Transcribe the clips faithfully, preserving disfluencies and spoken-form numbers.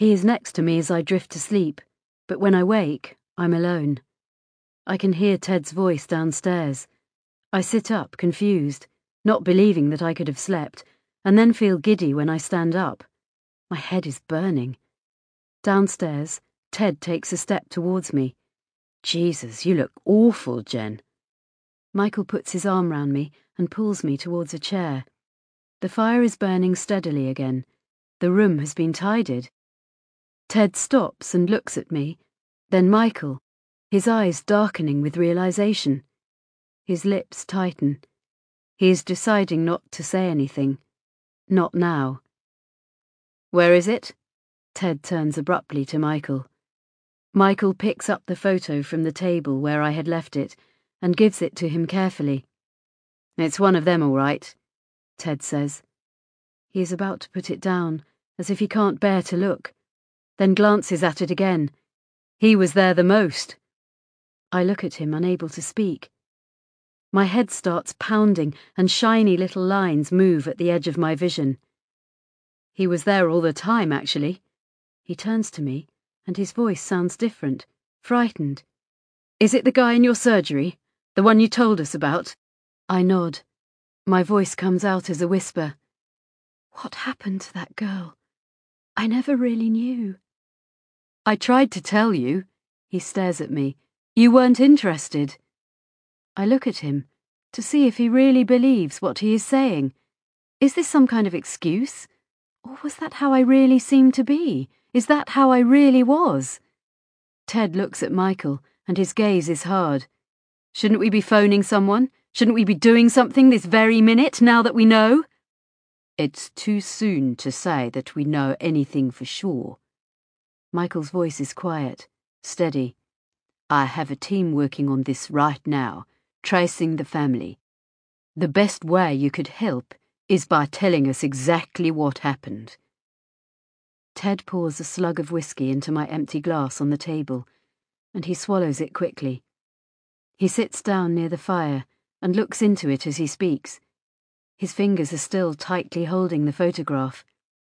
He is next to me as I drift to sleep, but when I wake, I'm alone. I can hear Ted's voice downstairs. I sit up, confused, not believing that I could have slept, and then feel giddy when I stand up. My head is burning. Downstairs, Ted takes a step towards me. Jesus, you look awful, Jen. Michael puts his arm round me and pulls me towards a chair. The fire is burning steadily again. The room has been tidied. Ted stops and looks at me, then Michael, his eyes darkening with realization. His lips tighten. He is deciding not to say anything. Not now. Where is it? Ted turns abruptly to Michael. Michael picks up the photo from the table where I had left it and gives it to him carefully. It's one of them, all right, Ted says. He is about to put it down, as if he can't bear to look, then glances at it again. He was there the most. I look at him, unable to speak. My head starts pounding, and shiny little lines move at the edge of my vision. He was there all the time, actually. He turns to me, and his voice sounds different, frightened. Is it the guy in your surgery? The one you told us about? I nod. My voice comes out as a whisper. What happened to that girl? I never really knew. I tried to tell you. He stares at me. You weren't interested. I look at him to see if he really believes what he is saying. Is this some kind of excuse? Or was that how I really seemed to be? Is that how I really was? Ted looks at Michael, and his gaze is hard. Shouldn't we be phoning someone? Shouldn't we be doing something this very minute, now that we know? It's too soon to say that we know anything for sure. Michael's voice is quiet, steady. I have a team working on this right now, tracing the family. The best way you could help is by telling us exactly what happened. Ted pours a slug of whiskey into my empty glass on the table, and he swallows it quickly. He sits down near the fire and looks into it as he speaks. His fingers are still tightly holding the photograph.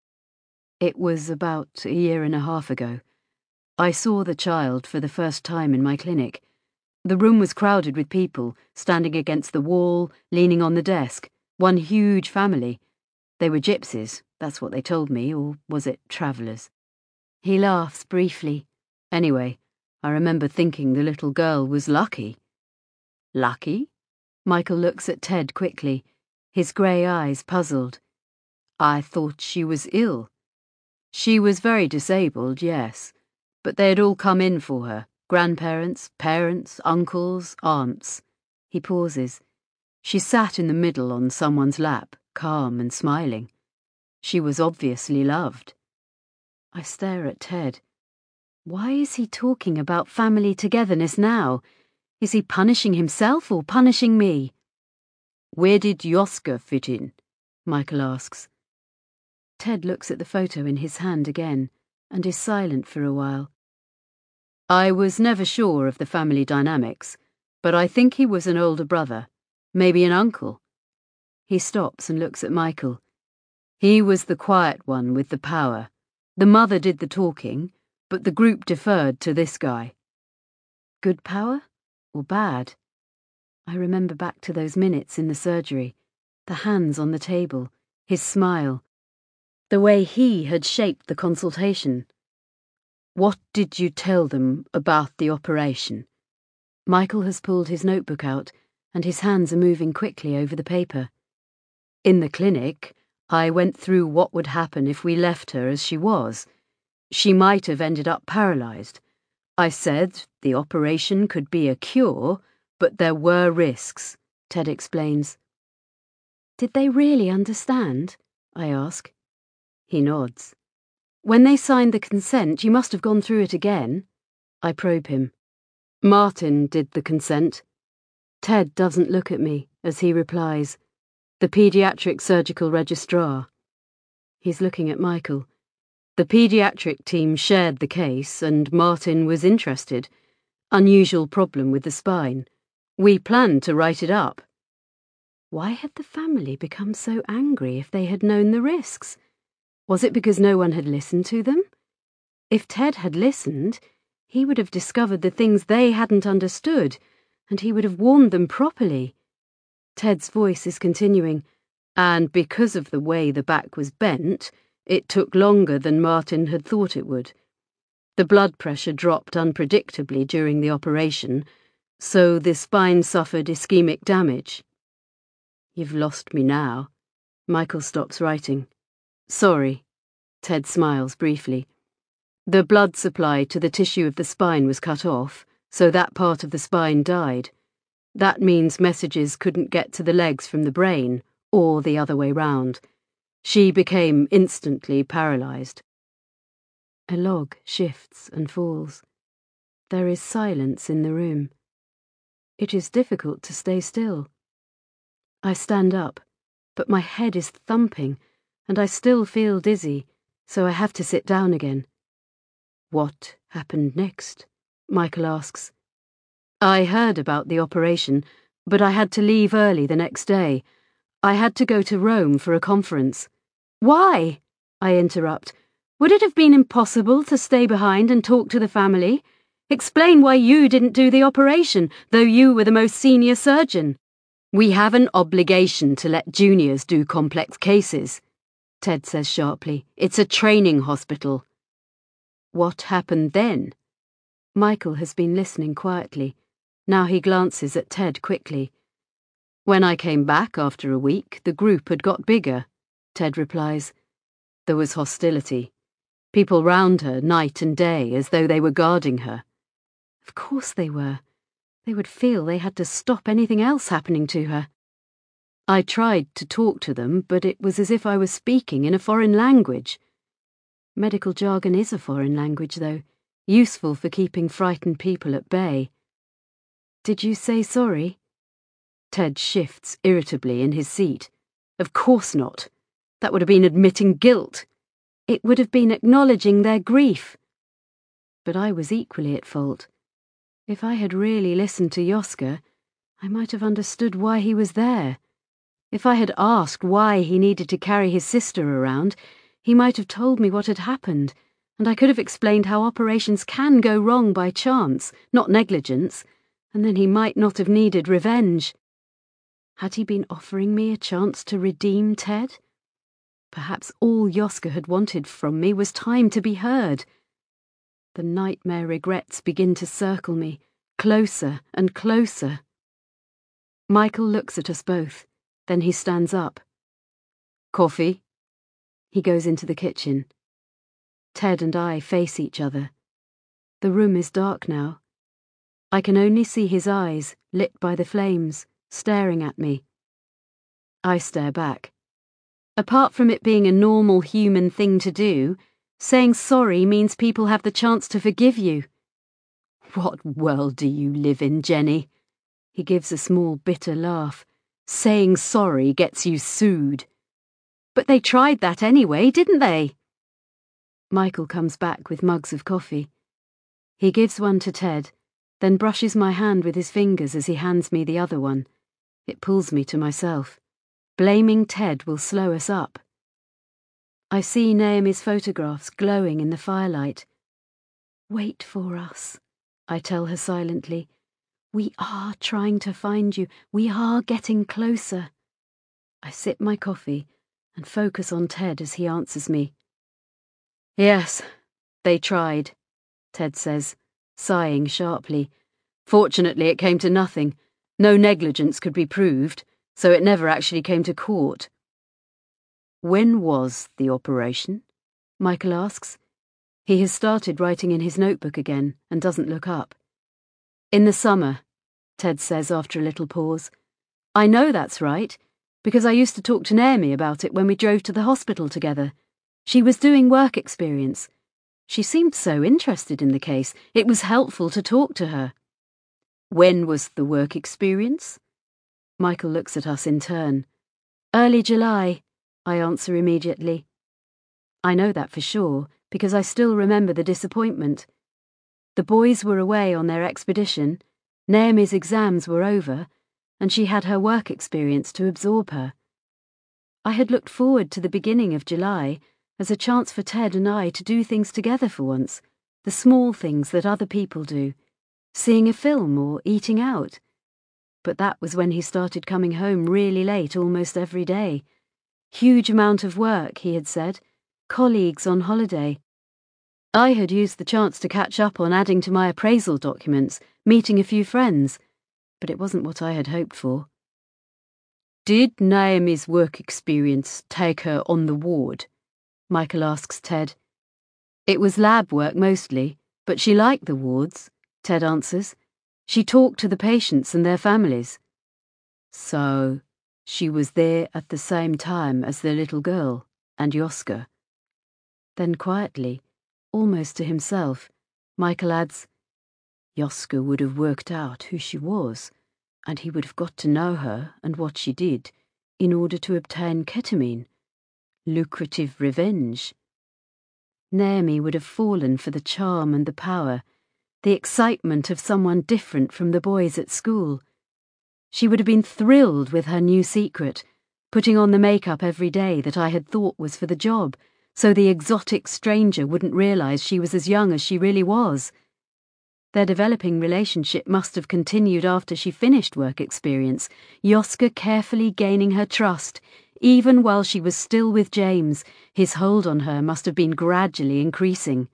It was about a year and a half ago. I saw the child for the first time in my clinic. The room was crowded with people, standing against the wall, leaning on the desk. One huge family. They were gypsies, that's what they told me, or was it travellers? He laughs briefly. Anyway, I remember thinking the little girl was lucky. Lucky? Michael looks at Ted quickly, his grey eyes puzzled. I thought she was ill. She was very disabled, yes, but they had all come in for her. Grandparents, parents, uncles, aunts. He pauses. She sat in the middle on someone's lap, calm and smiling. She was obviously loved. I stare at Ted. Why is he talking about family togetherness now? Is he punishing himself or punishing me? Where did Yoska fit in? Michael asks. Ted looks at the photo in his hand again and is silent for a while. I was never sure of the family dynamics, but I think he was an older brother, maybe an uncle. He stops and looks at Michael. He was the quiet one with the power. The mother did the talking, but the group deferred to this guy. Good power or bad? I remember back to those minutes in the surgery, the hands on the table, his smile, the way he had shaped the consultation. What did you tell them about the operation? Michael has pulled his notebook out, and his hands are moving quickly over the paper. In the clinic, I went through what would happen if we left her as she was. She might have ended up paralysed. I said the operation could be a cure, but there were risks, Ted explains. Did they really understand? I ask. He nods. When they signed the consent, you must have gone through it again. I probe him. Martin did the consent. Ted doesn't look at me as he replies, the paediatric surgical registrar. He's looking at Michael. The paediatric team shared the case and Martin was interested. Unusual problem with the spine. We planned to write it up. Why had the family become so angry if they had known the risks? Was it because no one had listened to them? If Ted had listened, he would have discovered the things they hadn't understood, and he would have warned them properly. Ted's voice is continuing, and because of the way the back was bent, it took longer than Martin had thought it would. The blood pressure dropped unpredictably during the operation, so the spine suffered ischemic damage. You've lost me now. Michael stops writing. Sorry. Ted smiles briefly. The blood supply to the tissue of the spine was cut off, so that part of the spine died. That means messages couldn't get to the legs from the brain, or the other way round. She became instantly paralysed. A log shifts and falls. There is silence in the room. It is difficult to stay still. I stand up, but my head is thumping, and I still feel dizzy, so I have to sit down again. What happened next? Michael asks. I heard about the operation, but I had to leave early the next day. I had to go to Rome for a conference. Why? I interrupt. Would it have been impossible to stay behind and talk to the family? Explain why you didn't do the operation, though you were the most senior surgeon. We have an obligation to let juniors do complex cases, Ted says sharply. It's a training hospital. What happened then? Michael has been listening quietly. Now he glances at Ted quickly. When I came back after a week, the group had got bigger, Ted replies. There was hostility. People round her night and day as though they were guarding her. Of course they were. They would feel they had to stop anything else happening to her. I tried to talk to them, but it was as if I was speaking in a foreign language. Medical jargon is a foreign language, though, useful for keeping frightened people at bay. Did you say sorry? Ted shifts irritably in his seat. Of course not. That would have been admitting guilt. It would have been acknowledging their grief. But I was equally at fault. If I had really listened to Yoska, I might have understood why he was there. If I had asked why he needed to carry his sister around, he might have told me what had happened, and I could have explained how operations can go wrong by chance, not negligence, and then he might not have needed revenge. Had he been offering me a chance to redeem Ted? Perhaps all Yoska had wanted from me was time to be heard. The nightmare regrets begin to circle me, closer and closer. Michael looks at us both, then he stands up. Coffee? He goes into the kitchen. Ted and I face each other. The room is dark now. I can only see his eyes, lit by the flames, staring at me. I stare back. Apart from it being a normal human thing to do, saying sorry means people have the chance to forgive you. What world do you live in, Jenny? He gives a small, bitter laugh. Saying sorry gets you sued. But they tried that anyway, didn't they? Michael comes back with mugs of coffee. He gives one to Ted, then brushes my hand with his fingers as he hands me the other one. It pulls me to myself. Blaming Ted will slow us up. I see Naomi's photographs glowing in the firelight. Wait for us, I tell her silently. We are trying to find you. We are getting closer. I sip my coffee and focus on Ted as he answers me. Yes, they tried, Ted says, sighing sharply. Fortunately, it came to nothing. No negligence could be proved, so it never actually came to court. When was the operation? Michael asks. He has started writing in his notebook again and doesn't look up. In the summer, Ted says after a little pause. I know that's right, because I used to talk to Naomi about it when we drove to the hospital together. She was doing work experience. She seemed so interested in the case, it was helpful to talk to her. When was the work experience? Michael looks at us in turn. Early July, I answer immediately. I know that for sure, because I still remember the disappointment. The boys were away on their expedition, Naomi's exams were over, and she had her work experience to absorb her. I had looked forward to the beginning of July, as a chance for Ted and I to do things together for once, the small things that other people do, seeing a film or eating out. But that was when he started coming home really late almost every day. Huge amount of work, he had said, colleagues on holiday. I had used the chance to catch up on adding to my appraisal documents, meeting a few friends, but it wasn't what I had hoped for. Did Naomi's work experience take her on the ward? Michael asks Ted. It was lab work mostly, but she liked the wards, Ted answers. She talked to the patients and their families. So, she was there at the same time as the little girl and Yoska. Then quietly, almost to himself, Michael adds, Yoska would have worked out who she was, and he would have got to know her and what she did in order to obtain ketamine. Lucrative revenge. Naomi would have fallen for the charm and the power, the excitement of someone different from the boys at school. She would have been thrilled with her new secret, putting on the makeup every day that I had thought was for the job, so the exotic stranger wouldn't realize she was as young as she really was. Their developing relationship must have continued after she finished work experience, Yoska carefully gaining her trust. Even while she was still with James, his hold on her must have been gradually increasing.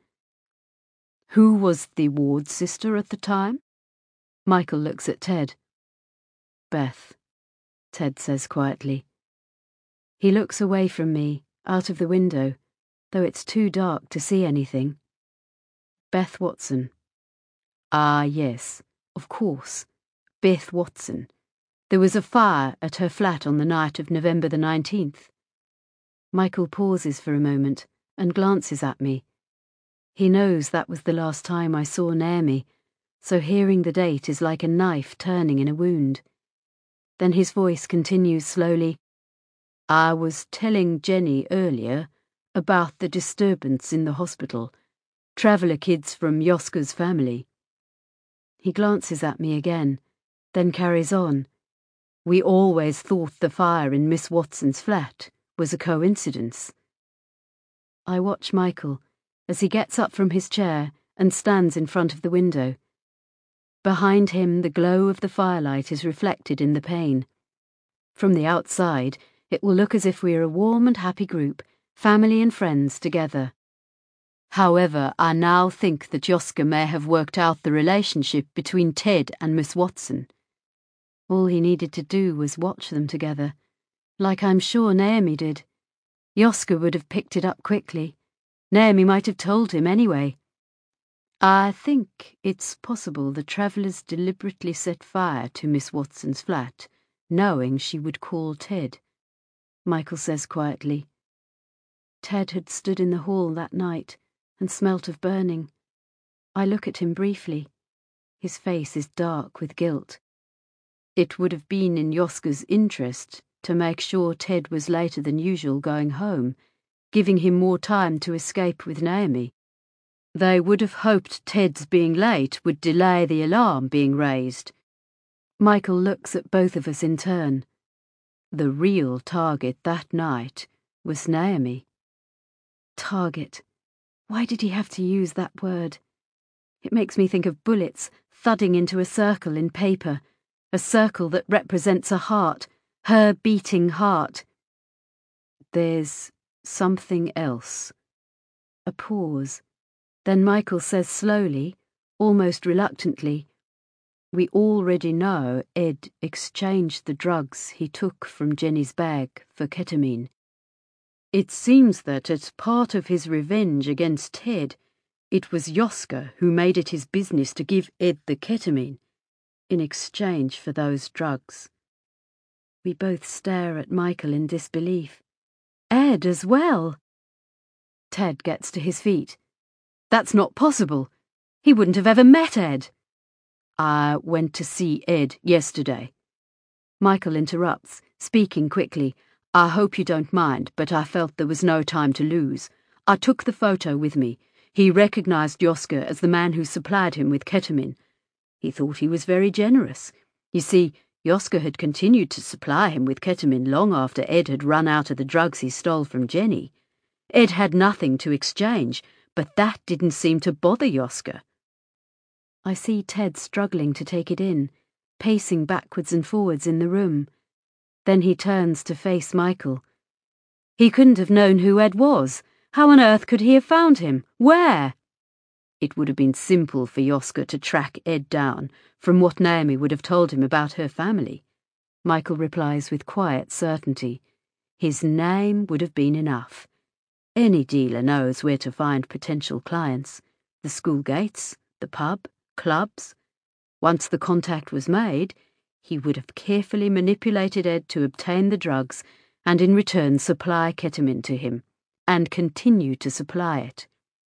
Who was the ward sister at the time? Michael looks at Ted. Beth, Ted says quietly. He looks away from me, out of the window, though it's too dark to see anything. Beth Watson. Ah, yes, of course. Beth Watson. There was a fire at her flat on the night of November the nineteenth. Michael pauses for a moment and glances at me. He knows that was the last time I saw Naomi, so hearing the date is like a knife turning in a wound. Then his voice continues slowly. I was telling Jenny earlier about the disturbance in the hospital. Traveller kids from Yoska's family. He glances at me again, then carries on. We always thought the fire in Miss Watson's flat was a coincidence. I watch Michael as he gets up from his chair and stands in front of the window. Behind him, the glow of the firelight is reflected in the pane. From the outside, it will look as if we are a warm and happy group, family and friends together. However, I now think that Yoska may have worked out the relationship between Ted and Miss Watson. All he needed to do was watch them together, like I'm sure Naomi did. Yoska would have picked it up quickly. Naomi might have told him anyway. I think it's possible the travellers deliberately set fire to Miss Watson's flat, knowing she would call Ted, Michael says quietly. Ted had stood in the hall that night and smelt of burning. I look at him briefly. His face is dark with guilt. It would have been in Yoska's interest to make sure Ted was later than usual going home, giving him more time to escape with Naomi. They would have hoped Ted's being late would delay the alarm being raised. Michael looks at both of us in turn. The real target that night was Naomi. Target. Why did he have to use that word? It makes me think of bullets thudding into a circle in paper, a circle that represents a heart, her beating heart. There's something else. A pause. Then Michael says slowly, almost reluctantly, we already know Ed exchanged the drugs he took from Jenny's bag for ketamine. It seems that as part of his revenge against Ted, it was Yoska who made it his business to give Ed the ketamine in exchange for those drugs. We both stare at Michael in disbelief. Ed as well. Ted gets to his feet. That's not possible. He wouldn't have ever met Ed. I went to see Ed yesterday. Michael interrupts, speaking quickly. I hope you don't mind, but I felt there was no time to lose. I took the photo with me. He recognized Yoska as the man who supplied him with ketamine. He thought he was very generous. You see, Yoska had continued to supply him with ketamine long after Ed had run out of the drugs he stole from Jenny. Ed had nothing to exchange, but that didn't seem to bother Yoska. I see Ted struggling to take it in, pacing backwards and forwards in the room. Then he turns to face Michael. He couldn't have known who Ed was. How on earth could he have found him? Where? It would have been simple for Yoska to track Ed down, from what Naomi would have told him about her family. Michael replies with quiet certainty. His name would have been enough. Any dealer knows where to find potential clients. The school gates, the pub, clubs. Once the contact was made, he would have carefully manipulated Ed to obtain the drugs and in return supply ketamine to him, and continue to supply it.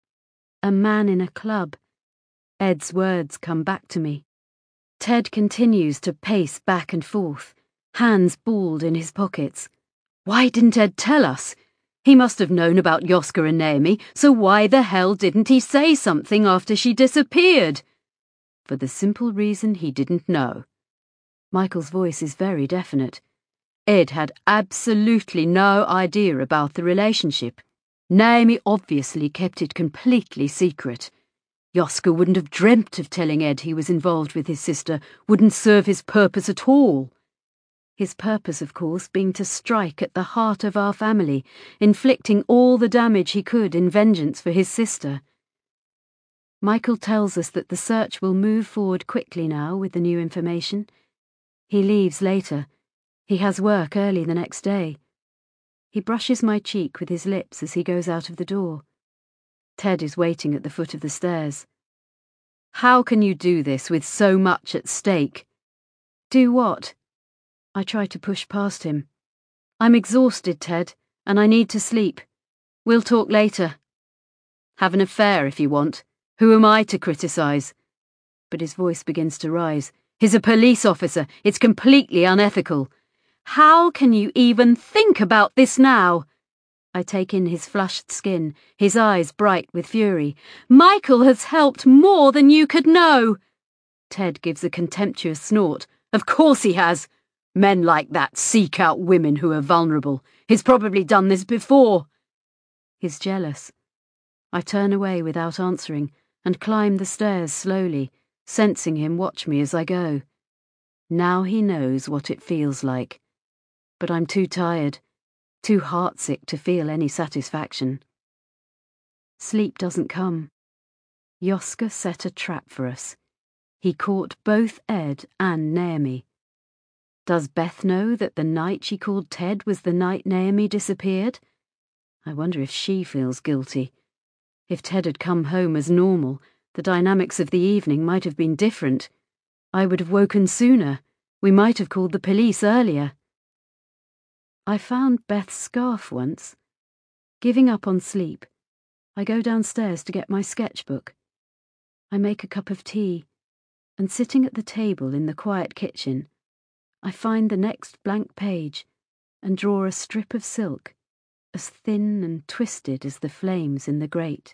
A man in a club. Ed's words come back to me. Ted continues to pace back and forth, hands balled in his pockets. Why didn't Ed tell us? He must have known about Yoska and Naomi, so why the hell didn't he say something after she disappeared? For the simple reason he didn't know. Michael's voice is very definite. Ed had absolutely no idea about the relationship. Naomi obviously kept it completely secret. Yoska wouldn't have dreamt of telling Ed he was involved with his sister, wouldn't serve his purpose at all. His purpose, of course, being to strike at the heart of our family, inflicting all the damage he could in vengeance for his sister. Michael tells us that the search will move forward quickly now with the new information. He leaves later. He has work early the next day. He brushes my cheek with his lips as he goes out of the door. Ted is waiting at the foot of the stairs. How can you do this with so much at stake? Do what? I try to push past him. I'm exhausted, Ted, and I need to sleep. We'll talk later. Have an affair if you want. Who am I to criticise? But his voice begins to rise. He's a police officer. It's completely unethical. How can you even think about this now? I take in his flushed skin, his eyes bright with fury. Michael has helped more than you could know. Ted gives a contemptuous snort. Of course he has. Men like that seek out women who are vulnerable. He's probably done this before. He's jealous. I turn away without answering and climb the stairs slowly, sensing him watch me as I go. Now he knows what it feels like. But I'm too tired, too heartsick to feel any satisfaction. Sleep doesn't come. Yoska set a trap for us. He caught both Ed and Naomi. Does Beth know that the night she called Ted was the night Naomi disappeared? I wonder if she feels guilty. If Ted had come home as normal, the dynamics of the evening might have been different. I would have woken sooner. We might have called the police earlier. I found Beth's scarf once. Giving up on sleep, I go downstairs to get my sketchbook. I make a cup of tea, and sitting at the table in the quiet kitchen, I find the next blank page and draw a strip of silk, as thin and twisted as the flames in the grate.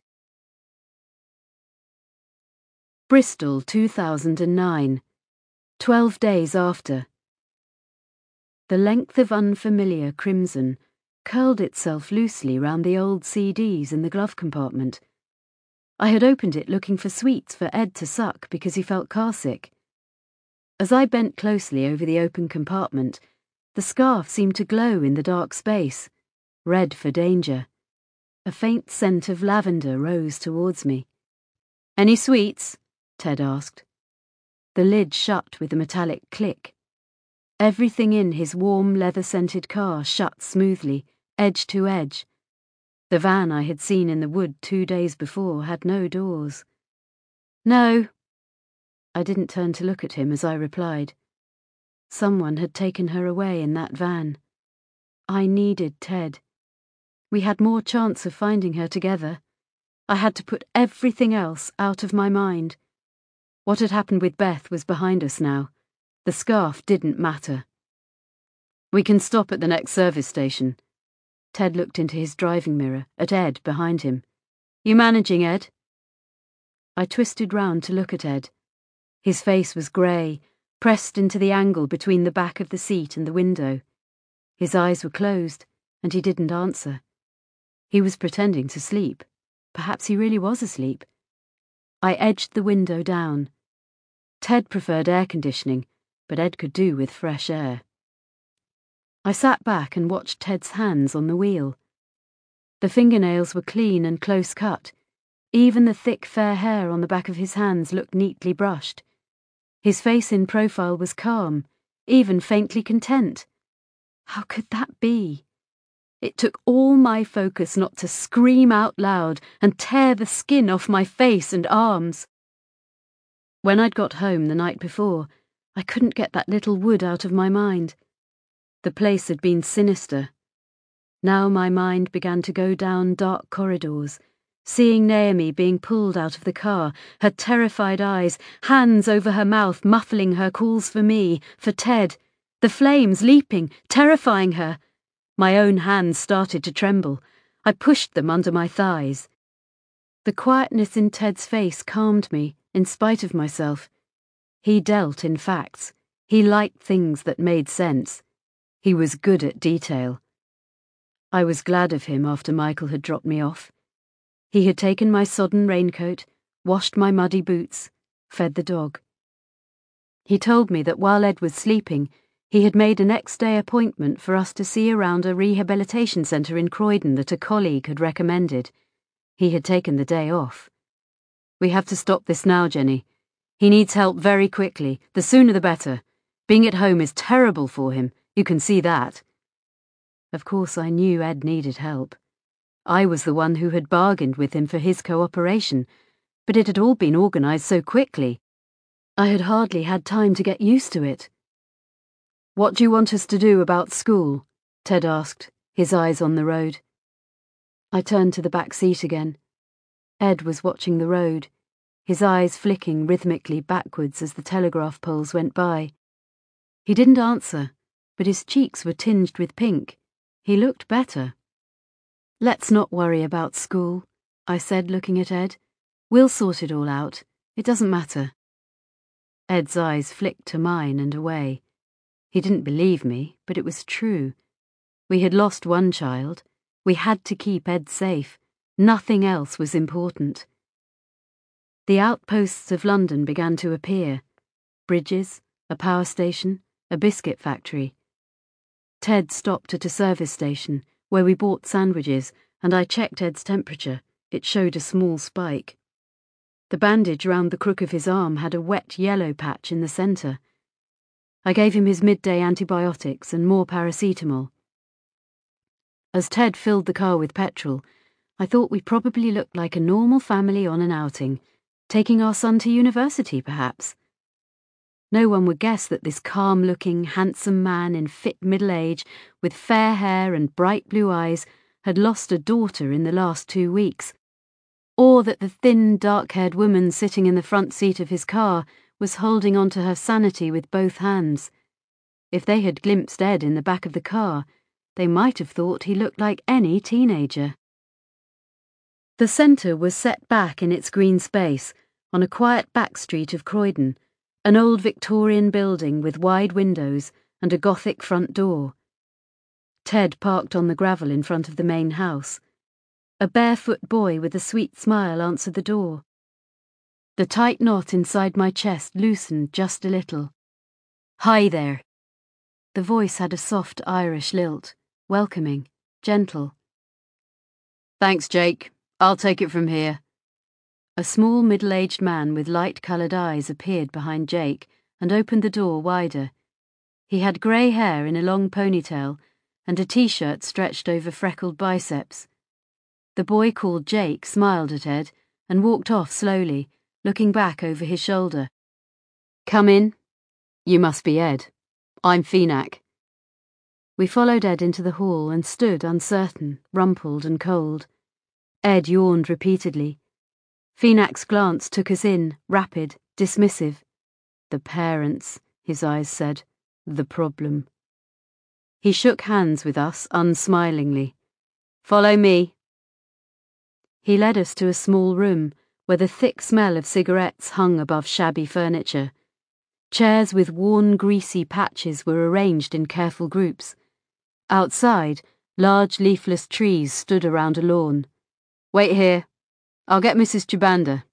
Bristol, two thousand nine. Twelve days after. The length of unfamiliar crimson curled itself loosely round the old C Ds in the glove compartment. I had opened it looking for sweets for Ed to suck because he felt carsick. As I bent closely over the open compartment, the scarf seemed to glow in the dark space, red for danger. A faint scent of lavender rose towards me. "Any sweets?" Ted asked. The lid shut with a metallic click. Everything in his warm, leather-scented car shut smoothly, edge to edge. The van I had seen in the wood two days before had no doors. "No." I didn't turn to look at him as I replied. Someone had taken her away in that van. I needed Ted. We had more chance of finding her together. I had to put everything else out of my mind. What had happened with Beth was behind us now. The scarf didn't matter. "We can stop at the next service station." Ted looked into his driving mirror, at Ed behind him. "You managing, Ed?" I twisted round to look at Ed. His face was grey, pressed into the angle between the back of the seat and the window. His eyes were closed, and he didn't answer. He was pretending to sleep. Perhaps he really was asleep. I edged the window down. Ted preferred air conditioning, but Ed could do with fresh air. I sat back and watched Ted's hands on the wheel. The fingernails were clean and close cut. Even the thick fair hair on the back of his hands looked neatly brushed. His face in profile was calm, even faintly content. How could that be? It took all my focus not to scream out loud and tear the skin off my face and arms. When I'd got home the night before, I couldn't get that little wood out of my mind. The place had been sinister. Now my mind began to go down dark corridors, seeing Naomi being pulled out of the car, her terrified eyes, hands over her mouth muffling her calls for me, for Ted, the flames leaping, terrifying her. My own hands started to tremble. I pushed them under my thighs. The quietness in Ted's face calmed me, in spite of myself. He dealt in facts. He liked things that made sense. He was good at detail. I was glad of him after Michael had dropped me off. He had taken my sodden raincoat, washed my muddy boots, fed the dog. He told me that while Ed was sleeping, he had made a next-day appointment for us to see around a rehabilitation centre in Croydon that a colleague had recommended. He had taken the day off. "We have to stop this now, Jenny. He needs help very quickly, the sooner the better. Being at home is terrible for him, you can see that." Of course I knew Ed needed help. I was the one who had bargained with him for his cooperation, but it had all been organised so quickly. I had hardly had time to get used to it. "What do you want us to do about school?" Ted asked, his eyes on the road. I turned to the back seat again. Ed was watching the road, his eyes flicking rhythmically backwards as the telegraph poles went by. He didn't answer, but his cheeks were tinged with pink. He looked better. "Let's not worry about school," I said, looking at Ed. "We'll sort it all out. It doesn't matter." Ed's eyes flicked to mine and away. He didn't believe me, but it was true. We had lost one child. We had to keep Ed safe. Nothing else was important. The outposts of London began to appear. Bridges, a power station, a biscuit factory. Ted stopped at a service station, where we bought sandwiches, and I checked Ed's temperature. It showed a small spike. The bandage round the crook of his arm had a wet yellow patch in the centre. I gave him his midday antibiotics and more paracetamol. As Ted filled the car with petrol, I thought we probably looked like a normal family on an outing, taking our son to university, perhaps. No one would guess that this calm-looking, handsome man in fit middle age, with fair hair and bright blue eyes, had lost a daughter in the last two weeks, or that the thin, dark-haired woman sitting in the front seat of his car was holding on to her sanity with both hands. If they had glimpsed Ed in the back of the car, they might have thought he looked like any teenager. The centre was set back in its green space, on a quiet back street of Croydon, an old Victorian building with wide windows and a Gothic front door. Ted parked on the gravel in front of the main house. A barefoot boy with a sweet smile answered the door. The tight knot inside my chest loosened just a little. "Hi there." The voice had a soft Irish lilt, welcoming, gentle. "Thanks, Jake. I'll take it from here." A small middle-aged man with light-coloured eyes appeared behind Jake and opened the door wider. He had grey hair in a long ponytail and a t-shirt stretched over freckled biceps. The boy called Jake smiled at Ed and walked off slowly, looking back over his shoulder. "Come in. You must be Ed. I'm Phenac." We followed Ed into the hall and stood uncertain, rumpled and cold. Ed yawned repeatedly. Phenac's glance took us in, rapid, dismissive. "The parents," his eyes said. "The problem." He shook hands with us unsmilingly. "Follow me." He led us to a small room where the thick smell of cigarettes hung above shabby furniture. Chairs with worn, greasy patches were arranged in careful groups. Outside, Large leafless trees stood around a lawn. "Wait here. I'll get Missus Chibanda."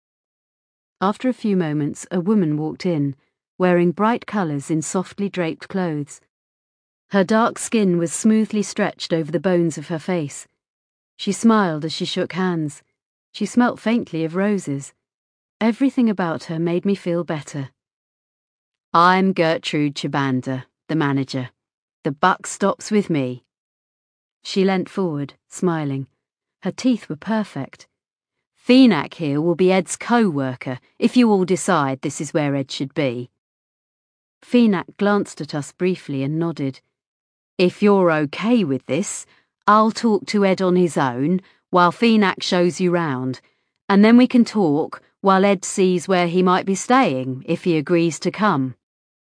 After a few moments, a woman walked in, wearing bright colours in softly draped clothes. Her dark skin was smoothly stretched over the bones of her face. She smiled as she shook hands. She smelt faintly of roses. Everything about her made me feel better. "I'm Gertrude Chibanda, the manager. The buck stops with me." She leant forward, smiling. Her teeth were perfect. "Phenac here will be Ed's co-worker, if you all decide this is where Ed should be." Phenac glanced at us briefly and nodded. "If you're okay with this, I'll talk to Ed on his own while Phenac shows you round, and then we can talk while Ed sees where he might be staying, if he agrees to come."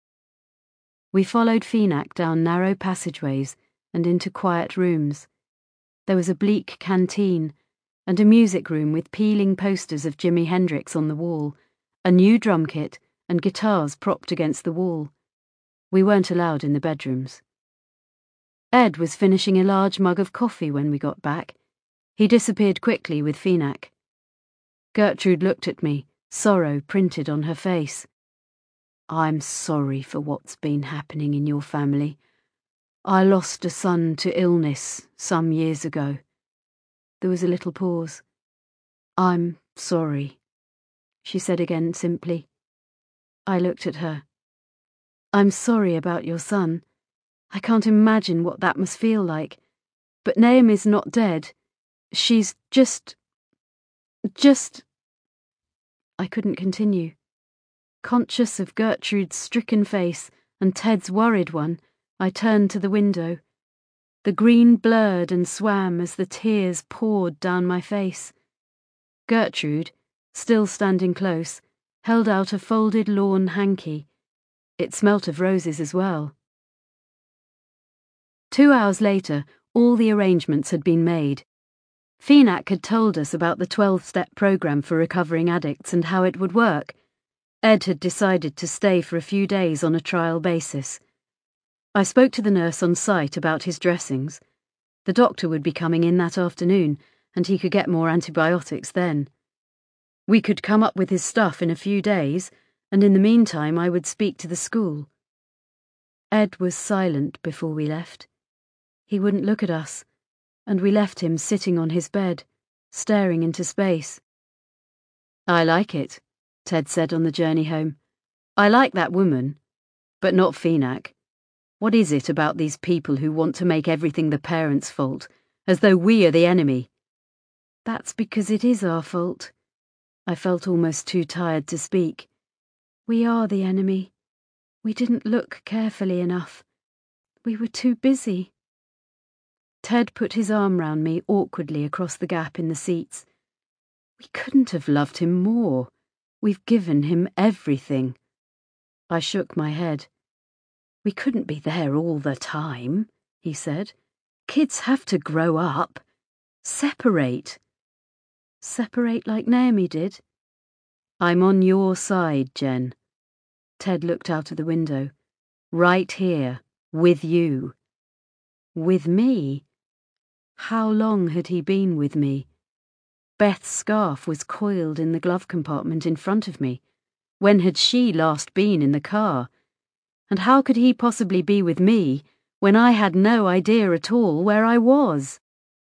We followed Phenac down narrow passageways and into quiet rooms. There was a bleak canteen and a music room with peeling posters of Jimi Hendrix on the wall, a new drum kit and guitars propped against the wall. We weren't allowed in the bedrooms. Ed was finishing a large mug of coffee when we got back. He disappeared quickly with Phenac. Gertrude looked at me, sorrow printed on her face. "I'm sorry for what's been happening in your family. I lost a son to illness some years ago." There was a little pause. "I'm sorry," she said again simply. I looked at her. "I'm sorry about your son. I can't imagine what that must feel like. But Naomi's not dead. She's just... just..." I couldn't continue. Conscious of Gertrude's stricken face and Ted's worried one, I turned to the window. The green blurred and swam as the tears poured down my face. Gertrude, still standing close, held out a folded lawn hanky. It smelt of roses as well. Two hours later, all the arrangements had been made. Phenac had told us about the twelve-step program for recovering addicts and how it would work. Ed had decided to stay for a few days on a trial basis. I spoke to the nurse on site about his dressings. The doctor would be coming in that afternoon, and he could get more antibiotics then. We could come up with his stuff in a few days, and in the meantime I would speak to the school. Ed was silent before we left. He wouldn't look at us, and we left him sitting on his bed, staring into space. "I like it," Ted said on the journey home. "I like that woman, but not Phenac. What is it about these people who want to make everything the parents' fault, as though we are the enemy?" "That's because it is our fault." I felt almost too tired to speak. "We are the enemy. We didn't look carefully enough. We were too busy." Ted put his arm round me awkwardly across the gap in the seats. "We couldn't have loved him more. We've given him everything." I shook my head. "We couldn't be there all the time," he said. "Kids have to grow up. Separate." "Separate like Naomi did?" "I'm on your side, Jen." Ted looked out of the window. "Right here, with you." With me? How long had he been with me? Beth's scarf was coiled in the glove compartment in front of me. When had she last been in the car? And how could he possibly be with me when I had no idea at all where I was?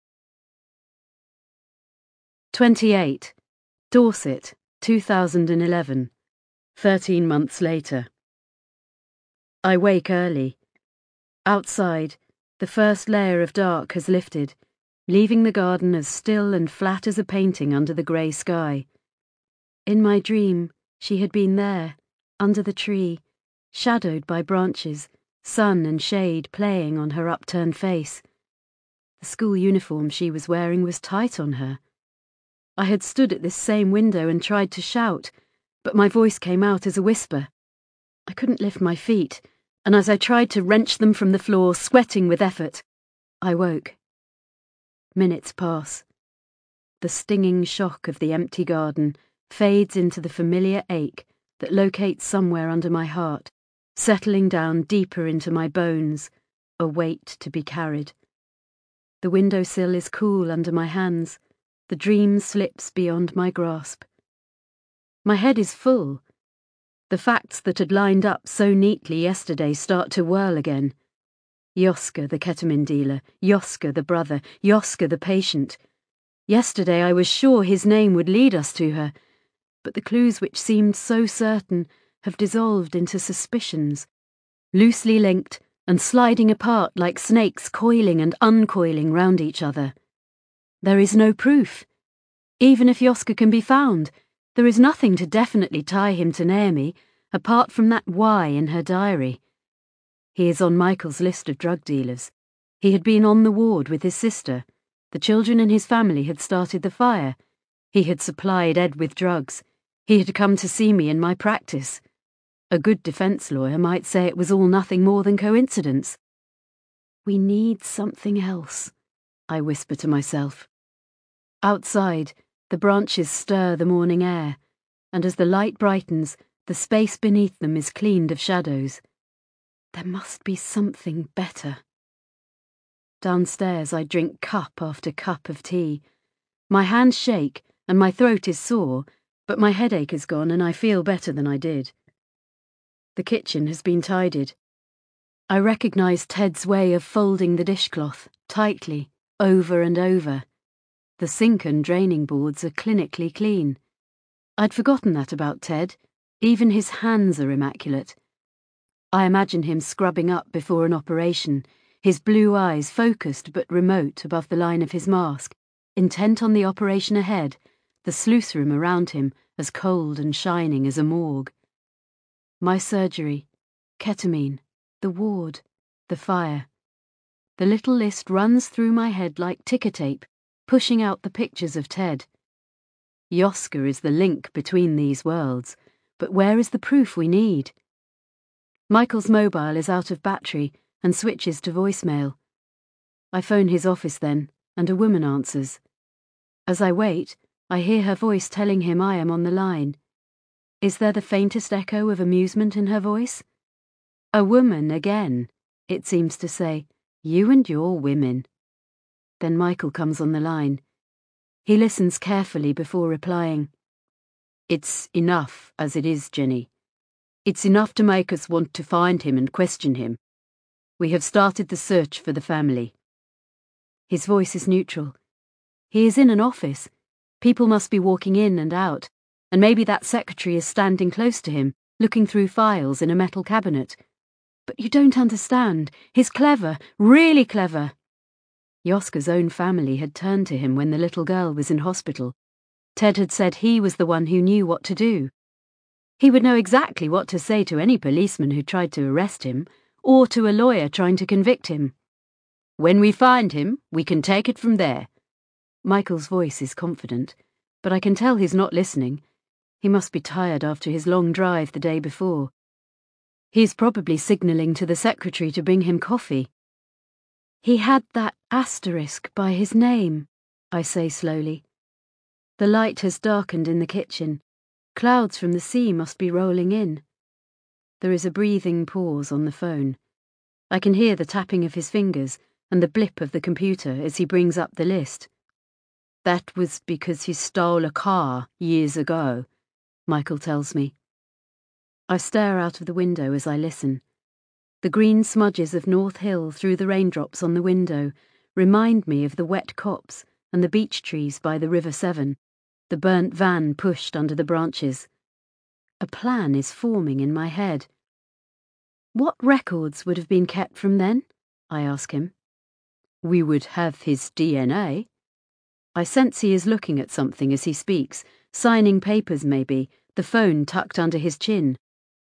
twenty-eight. Dorset, two thousand eleven. Thirteen months later. I wake early. Outside, the first layer of dark has lifted, leaving the garden as still and flat as a painting under the grey sky. In my dream, she had been there, under the tree, shadowed by branches, sun and shade playing on her upturned face. The school uniform she was wearing was tight on her. I had stood at this same window and tried to shout, but my voice came out as a whisper. I couldn't lift my feet, and as I tried to wrench them from the floor, sweating with effort, I woke. Minutes pass. The stinging shock of the empty garden fades into the familiar ache that locates somewhere under my heart, settling down deeper into my bones, a weight to be carried. The windowsill is cool under my hands. The dream slips beyond my grasp. My head is full. The facts that had lined up so neatly yesterday start to whirl again. Yoska, the ketamine dealer, Yoska, the brother, Yoska, the patient. Yesterday I was sure his name would lead us to her, but the clues which seemed so certain have dissolved into suspicions, loosely linked and sliding apart like snakes coiling and uncoiling round each other. There is no proof. Even if Yoska can be found, there is nothing to definitely tie him to Naomi, apart from that Y in her diary. He is on Michael's list of drug dealers. He had been on the ward with his sister. The children in his family had started the fire. He had supplied Ed with drugs. He had come to see me in my practice. A good defense lawyer might say it was all nothing more than coincidence. We need something else, I whisper to myself. Outside, the branches stir the morning air, and as the light brightens, the space beneath them is cleaned of shadows. There must be something better. Downstairs I drink cup after cup of tea. My hands shake and my throat is sore, but my headache is gone and I feel better than I did. The kitchen has been tidied. I recognise Ted's way of folding the dishcloth, tightly, over and over. The sink and draining boards are clinically clean. I'd forgotten that about Ted. Even his hands are immaculate. I imagine him scrubbing up before an operation, his blue eyes focused but remote above the line of his mask, intent on the operation ahead, the sluice room around him as cold and shining as a morgue. My surgery, ketamine, the ward, the fire. The little list runs through my head like ticker tape, pushing out the pictures of Ted. Yoska is the link between these worlds, but where is the proof we need? Michael's mobile is out of battery and switches to voicemail. I phone his office then, and a woman answers. As I wait, I hear her voice telling him I am on the line. Is there the faintest echo of amusement in her voice? A woman again, it seems to say, you and your women. Then Michael comes on the line. He listens carefully before replying. It's enough as it is, Jenny. It's enough to make us want to find him and question him. We have started the search for the family. His voice is neutral. He is in an office. People must be walking in and out, and maybe that secretary is standing close to him, looking through files in a metal cabinet. But you don't understand. He's clever, really clever. Yoska's own family had turned to him when the little girl was in hospital. Ted had said he was the one who knew what to do. He would know exactly what to say to any policeman who tried to arrest him, or to a lawyer trying to convict him. When we find him, we can take it from there. Michael's voice is confident, but I can tell he's not listening. He must be tired after his long drive the day before. He's probably signalling to the secretary to bring him coffee. He had that asterisk by his name, I say slowly. The light has darkened in the kitchen. Clouds from the sea must be rolling in. There is a breathing pause on the phone. I can hear the tapping of his fingers and the blip of the computer as he brings up the list. That was because he stole a car years ago, Michael tells me. I stare out of the window as I listen. The green smudges of North Hill through the raindrops on the window remind me of the wet copse and the beech trees by the River Severn, the burnt van pushed under the branches. A plan is forming in my head. What records would have been kept from then? I ask him. We would have his D N A. I sense he is looking at something as he speaks, signing papers maybe, the phone tucked under his chin.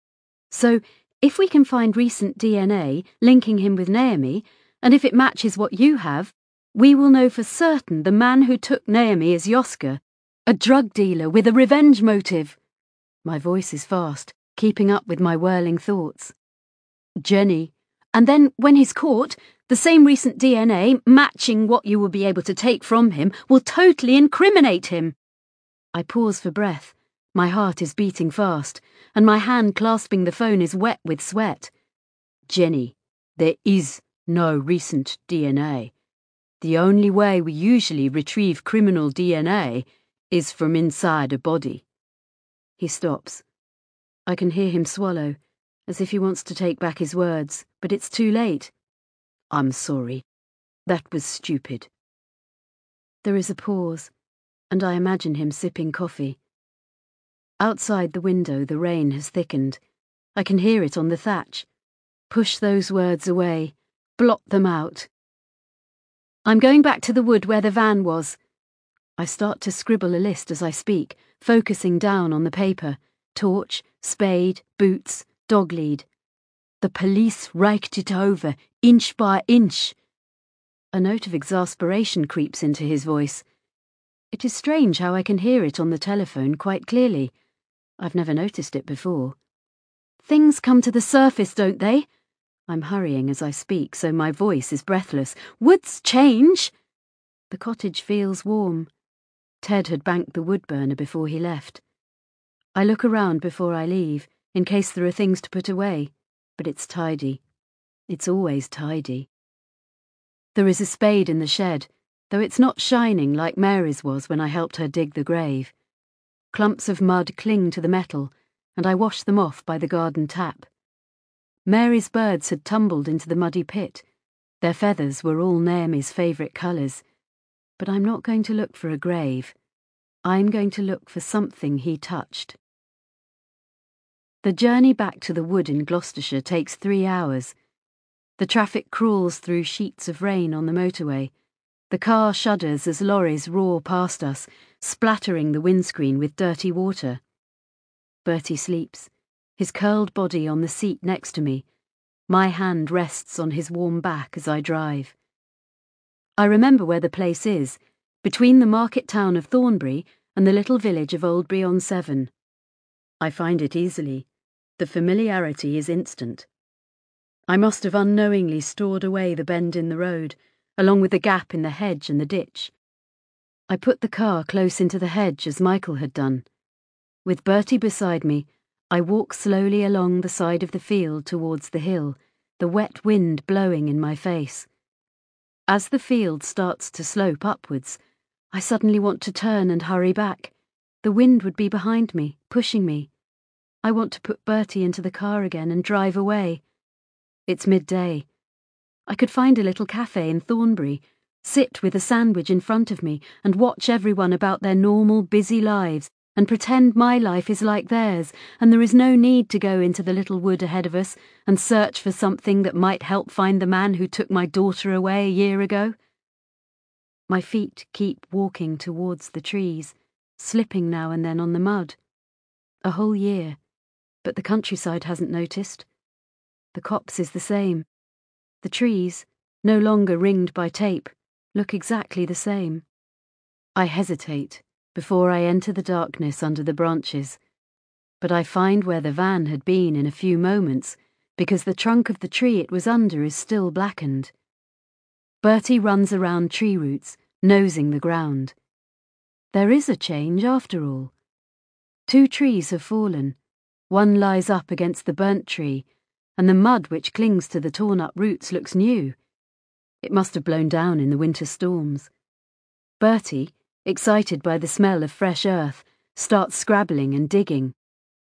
So, if we can find recent D N A linking him with Naomi, and if it matches what you have, we will know for certain the man who took Naomi is Yoska, a drug dealer with a revenge motive. My voice is fast, keeping up with my whirling thoughts. Jenny, and then when he's caught, the same recent D N A matching what you will be able to take from him will totally incriminate him. I pause for breath. My heart is beating fast, and my hand clasping the phone is wet with sweat. Jenny, there is no recent D N A. The only way we usually retrieve criminal D N A is from inside a body. He stops. I can hear him swallow, as if he wants to take back his words, but it's too late. I'm sorry. That was stupid. There is a pause, and I imagine him sipping coffee. Outside the window, the rain has thickened. I can hear it on the thatch. Push those words away. Blot them out. I'm going back to the wood where the van was. I start to scribble a list as I speak, focusing down on the paper. Torch, spade, boots, dog lead. The police raked it over, inch by inch. A note of exasperation creeps into his voice. It is strange how I can hear it on the telephone quite clearly. I've never noticed it before. Things come to the surface, don't they? I'm hurrying as I speak, so my voice is breathless. Woods change! The cottage feels warm. Ted had banked the wood burner before he left. I look around before I leave, in case there are things to put away, but it's tidy. It's always tidy. There is a spade in the shed, though it's not shining like Mary's was when I helped her dig the grave. Clumps of mud cling to the metal, and I wash them off by the garden tap. Mary's birds had tumbled into the muddy pit. Their feathers were all Naomi's favourite colours. But I'm not going to look for a grave. I'm going to look for something he touched. The journey back to the wood in Gloucestershire takes three hours. The traffic crawls through sheets of rain on the motorway. The car shudders as lorries roar past us, splattering the windscreen with dirty water. Bertie sleeps, his curled body on the seat next to me. My hand rests on his warm back as I drive. I remember where the place is, between the market town of Thornbury and the little village of Oldbury-on-Severn. I find it easily. The familiarity is instant. I must have unknowingly stored away the bend in the road, along with the gap in the hedge and the ditch. I put the car close into the hedge as Michael had done. With Bertie beside me, I walk slowly along the side of the field towards the hill, the wet wind blowing in my face. As the field starts to slope upwards, I suddenly want to turn and hurry back. The wind would be behind me, pushing me. I want to put Bertie into the car again and drive away. It's midday. I could find a little cafe in Thornbury, sit with a sandwich in front of me and watch everyone about their normal, busy lives and pretend my life is like theirs, and there is no need to go into the little wood ahead of us and search for something that might help find the man who took my daughter away a year ago. My feet keep walking towards the trees, slipping now and then on the mud. A whole year, but the countryside hasn't noticed. The copse is the same. The trees, no longer ringed by tape, look exactly the same. I hesitate before I enter the darkness under the branches, but I find where the van had been in a few moments, because the trunk of the tree it was under is still blackened. Bertie runs around tree roots, nosing the ground. There is a change after all. Two trees have fallen. One lies up against the burnt tree, and the mud which clings to the torn-up roots looks new. It must have blown down in the winter storms. Bertie, excited by the smell of fresh earth, starts scrabbling and digging.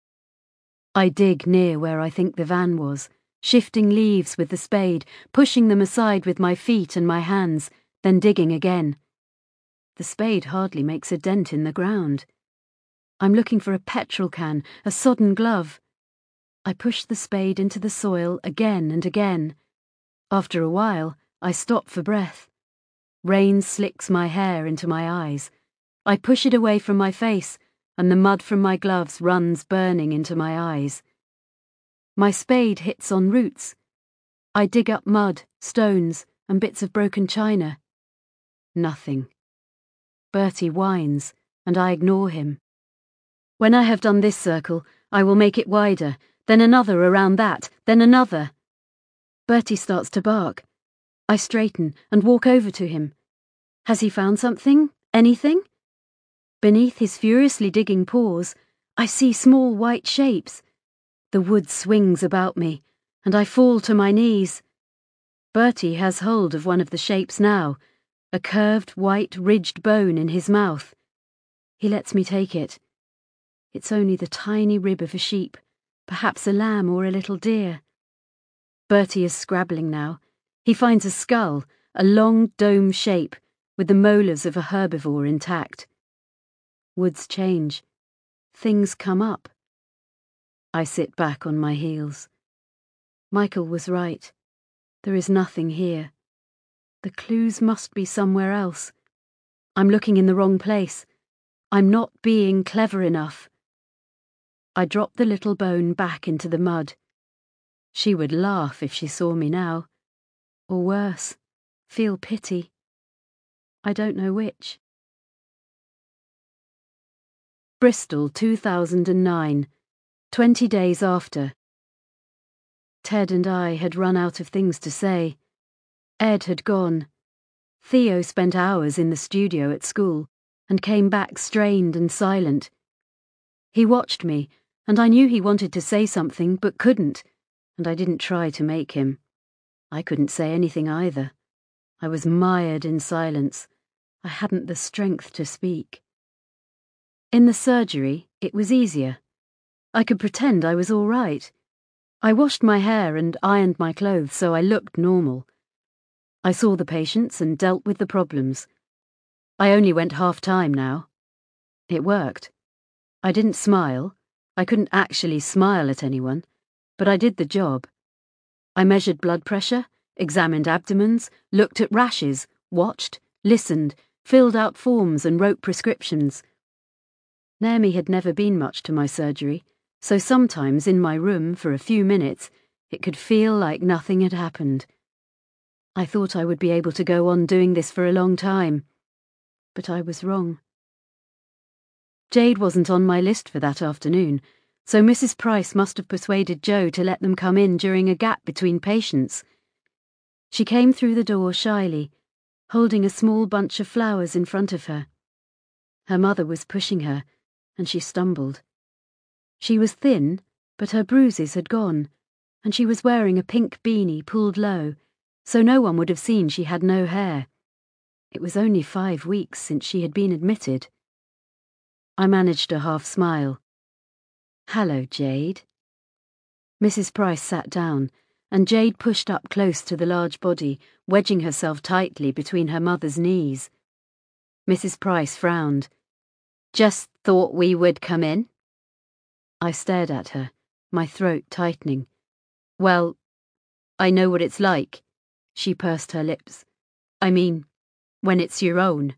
I dig near where I think the van was, shifting leaves with the spade, pushing them aside with my feet and my hands, then digging again. The spade hardly makes a dent in the ground. I'm looking for a petrol can, a sodden glove. I push the spade into the soil again and again. After a while, I stop for breath. Rain slicks my hair into my eyes. I push it away from my face, and the mud from my gloves runs burning into my eyes. My spade hits on roots. I dig up mud, stones, and bits of broken china. Nothing. Bertie whines, and I ignore him. When I have done this circle, I will make it wider, then another around that, then another. Bertie starts to bark. I straighten and walk over to him. Has he found something? Anything? Beneath his furiously digging paws, I see small white shapes. The wood swings about me, and I fall to my knees. Bertie has hold of one of the shapes now, a curved, white, ridged bone in his mouth. He lets me take it. It's only the tiny rib of a sheep, perhaps a lamb or a little deer. Bertie is scrabbling now. He finds a skull, a long dome shape, with the molars of a herbivore intact. Woods change. Things come up. I sit back on my heels. Michael was right. There is nothing here. The clues must be somewhere else. I'm looking in the wrong place. I'm not being clever enough. I drop the little bone back into the mud. She would laugh if she saw me now. Or worse, feel pity. I don't know which. Bristol, two thousand nine. Twenty days after. Ted and I had run out of things to say. Ed had gone. Theo spent hours in the studio at school and came back strained and silent. He watched me, and I knew he wanted to say something but couldn't, and I didn't try to make him. I couldn't say anything either. I was mired in silence. I hadn't the strength to speak. In the surgery, it was easier. I could pretend I was all right. I washed my hair and ironed my clothes so I looked normal. I saw the patients and dealt with the problems. I only went half-time now. It worked. I didn't smile. I couldn't actually smile at anyone, but I did the job. I measured blood pressure, examined abdomens, looked at rashes, watched, listened, filled out forms and wrote prescriptions. Naomi had never been much to my surgery, so sometimes in my room for a few minutes it could feel like nothing had happened. I thought I would be able to go on doing this for a long time, but I was wrong. Jade wasn't on my list for that afternoon, so Missus Price must have persuaded Joe to let them come in during a gap between patients. She came through the door shyly, holding a small bunch of flowers in front of her. Her mother was pushing her, and she stumbled. She was thin, but her bruises had gone, and she was wearing a pink beanie pulled low, so no one would have seen she had no hair. It was only five weeks since she had been admitted. I managed a half smile. "Hello, Jade." Missus Price sat down, and Jade pushed up close to the large body, wedging herself tightly between her mother's knees. Missus Price frowned. "Just thought we would come in." I stared at her, my throat tightening. "Well, I know what it's like." She pursed her lips. "I mean, when it's your own."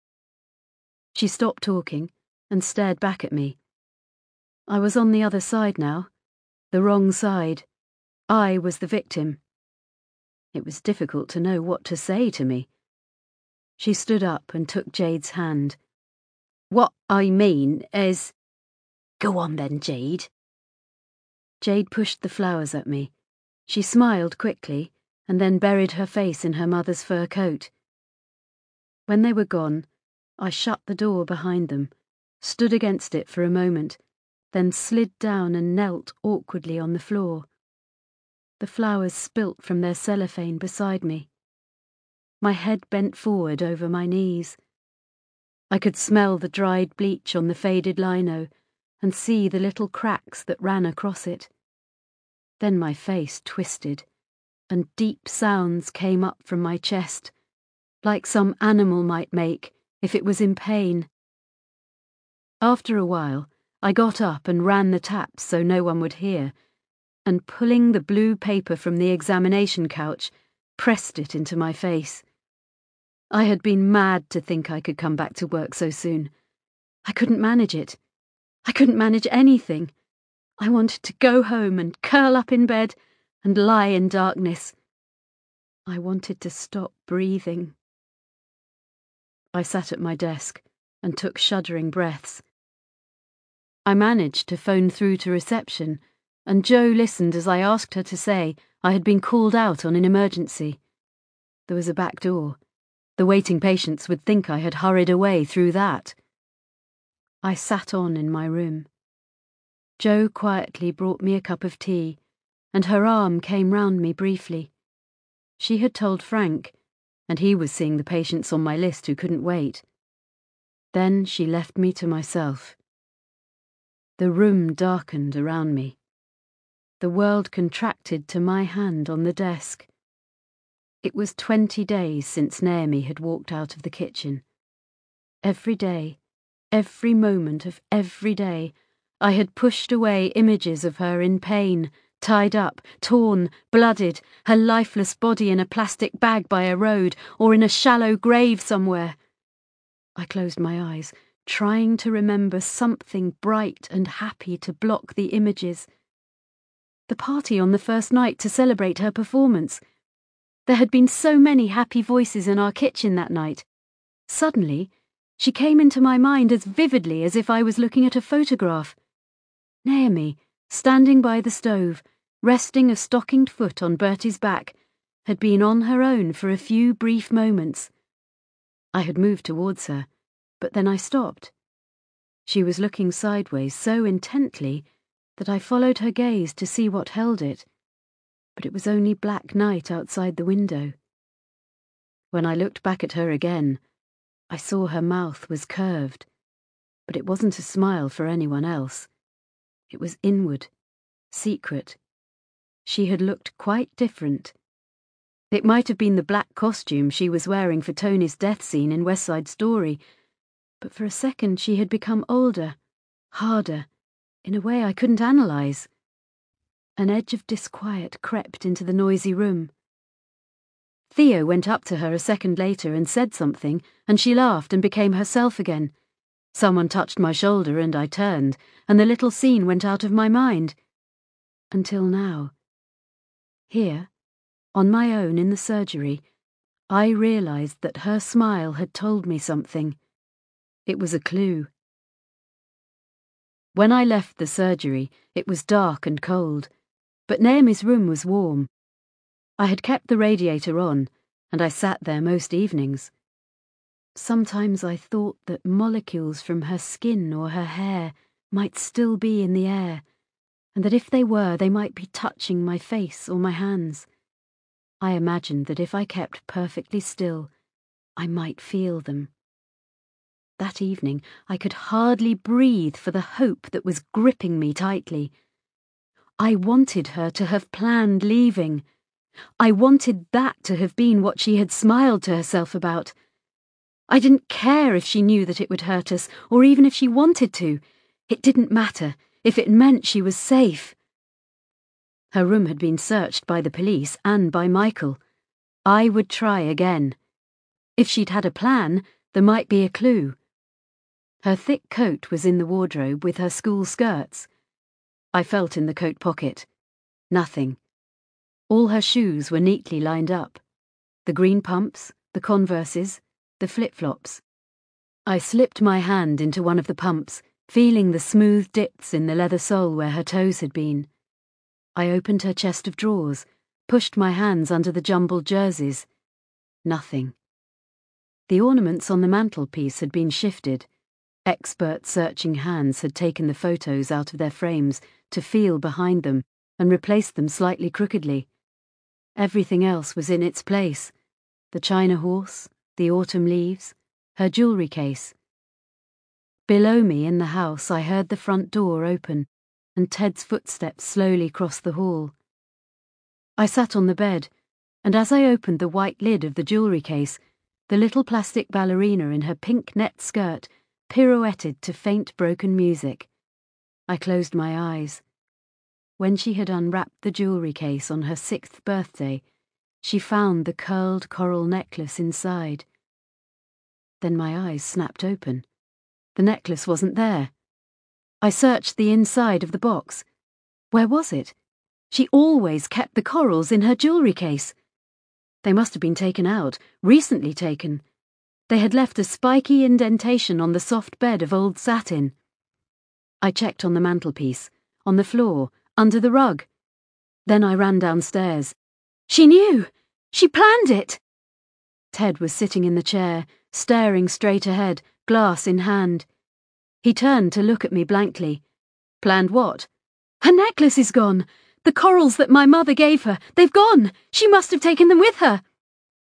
She stopped talking and stared back at me. I was on the other side now, the wrong side. I was the victim. It was difficult to know what to say to me. She stood up and took Jade's hand. "What I mean is—" "Go on then, Jade." Jade pushed the flowers at me. She smiled quickly and then buried her face in her mother's fur coat. When they were gone, I shut the door behind them, stood against it for a moment, then slid down and knelt awkwardly on the floor. The flowers spilt from their cellophane beside me. My head bent forward over my knees. I could smell the dried bleach on the faded lino and see the little cracks that ran across it. Then my face twisted, and deep sounds came up from my chest, like some animal might make if it was in pain. After a while, I got up and ran the taps so no one would hear, and pulling the blue paper from the examination couch, pressed it into my face. I had been mad to think I could come back to work so soon. I couldn't manage it. I couldn't manage anything. I wanted to go home and curl up in bed and lie in darkness. I wanted to stop breathing. I sat at my desk and took shuddering breaths. I managed to phone through to reception, and Jo listened as I asked her to say I had been called out on an emergency. There was a back door. The waiting patients would think I had hurried away through that. I sat on in my room. Jo quietly brought me a cup of tea, and her arm came round me briefly. She had told Frank, and he was seeing the patients on my list who couldn't wait. Then she left me to myself. The room darkened around me. The world contracted to my hand on the desk. It was twenty days since Naomi had walked out of the kitchen. Every day, every moment of every day, I had pushed away images of her in pain, tied up, torn, blooded, her lifeless body in a plastic bag by a road or in a shallow grave somewhere. I closed my eyes, trying to remember something bright and happy to block the images. The party on the first night to celebrate her performance. There had been so many happy voices in our kitchen that night. Suddenly, she came into my mind as vividly as if I was looking at a photograph. Naomi, standing by the stove, resting a stockinged foot on Bertie's back, had been on her own for a few brief moments. I had moved towards her, but then I stopped. She was looking sideways so intently that I followed her gaze to see what held it, but it was only black night outside the window. When I looked back at her again, I saw her mouth was curved, but it wasn't a smile for anyone else. It was inward, secret. She had looked quite different. It might have been the black costume she was wearing for Tony's death scene in West Side Story, but for a second she had become older, harder, in a way I couldn't analyse. An edge of disquiet crept into the noisy room. Theo went up to her a second later and said something, and she laughed and became herself again. Someone touched my shoulder and I turned, and the little scene went out of my mind. Until now. Here, on my own in the surgery, I realised that her smile had told me something. It was a clue. When I left the surgery, it was dark and cold, but Naomi's room was warm. I had kept the radiator on, and I sat there most evenings. Sometimes I thought that molecules from her skin or her hair might still be in the air, and that if they were, they might be touching my face or my hands. I imagined that if I kept perfectly still, I might feel them. That evening, I could hardly breathe for the hope that was gripping me tightly. I wanted her to have planned leaving. I wanted that to have been what she had smiled to herself about. I didn't care if she knew that it would hurt us, or even if she wanted to. It didn't matter, if it meant she was safe. Her room had been searched by the police and by Michael. I would try again. If she'd had a plan, there might be a clue. Her thick coat was in the wardrobe with her school skirts. I felt in the coat pocket. Nothing. All her shoes were neatly lined up. The green pumps, the Converses, the flip-flops. I slipped my hand into one of the pumps, feeling the smooth dips in the leather sole where her toes had been. I opened her chest of drawers, pushed my hands under the jumbled jerseys. Nothing. The ornaments on the mantelpiece had been shifted. Expert searching hands had taken the photos out of their frames to feel behind them and replaced them slightly crookedly. Everything else was in its place. The china horse, the autumn leaves, her jewellery case. Below me in the house I heard the front door open and Ted's footsteps slowly crossed the hall. I sat on the bed, and as I opened the white lid of the jewellery case, the little plastic ballerina in her pink net skirt pirouetted to faint broken music. I closed my eyes. When she had unwrapped the jewellery case on her sixth birthday, she found the curled coral necklace inside. Then my eyes snapped open. The necklace wasn't there. I searched the inside of the box. Where was it? She always kept the corals in her jewellery case. They must have been taken out, recently taken. They had left a spiky indentation on the soft bed of old satin. I checked on the mantelpiece, on the floor, under the rug. Then I ran downstairs. She knew! She planned it! Ted was sitting in the chair, staring straight ahead, glass in hand. He turned to look at me blankly. Planned what? Her necklace is gone! The corals that my mother gave her, they've gone! She must have taken them with her!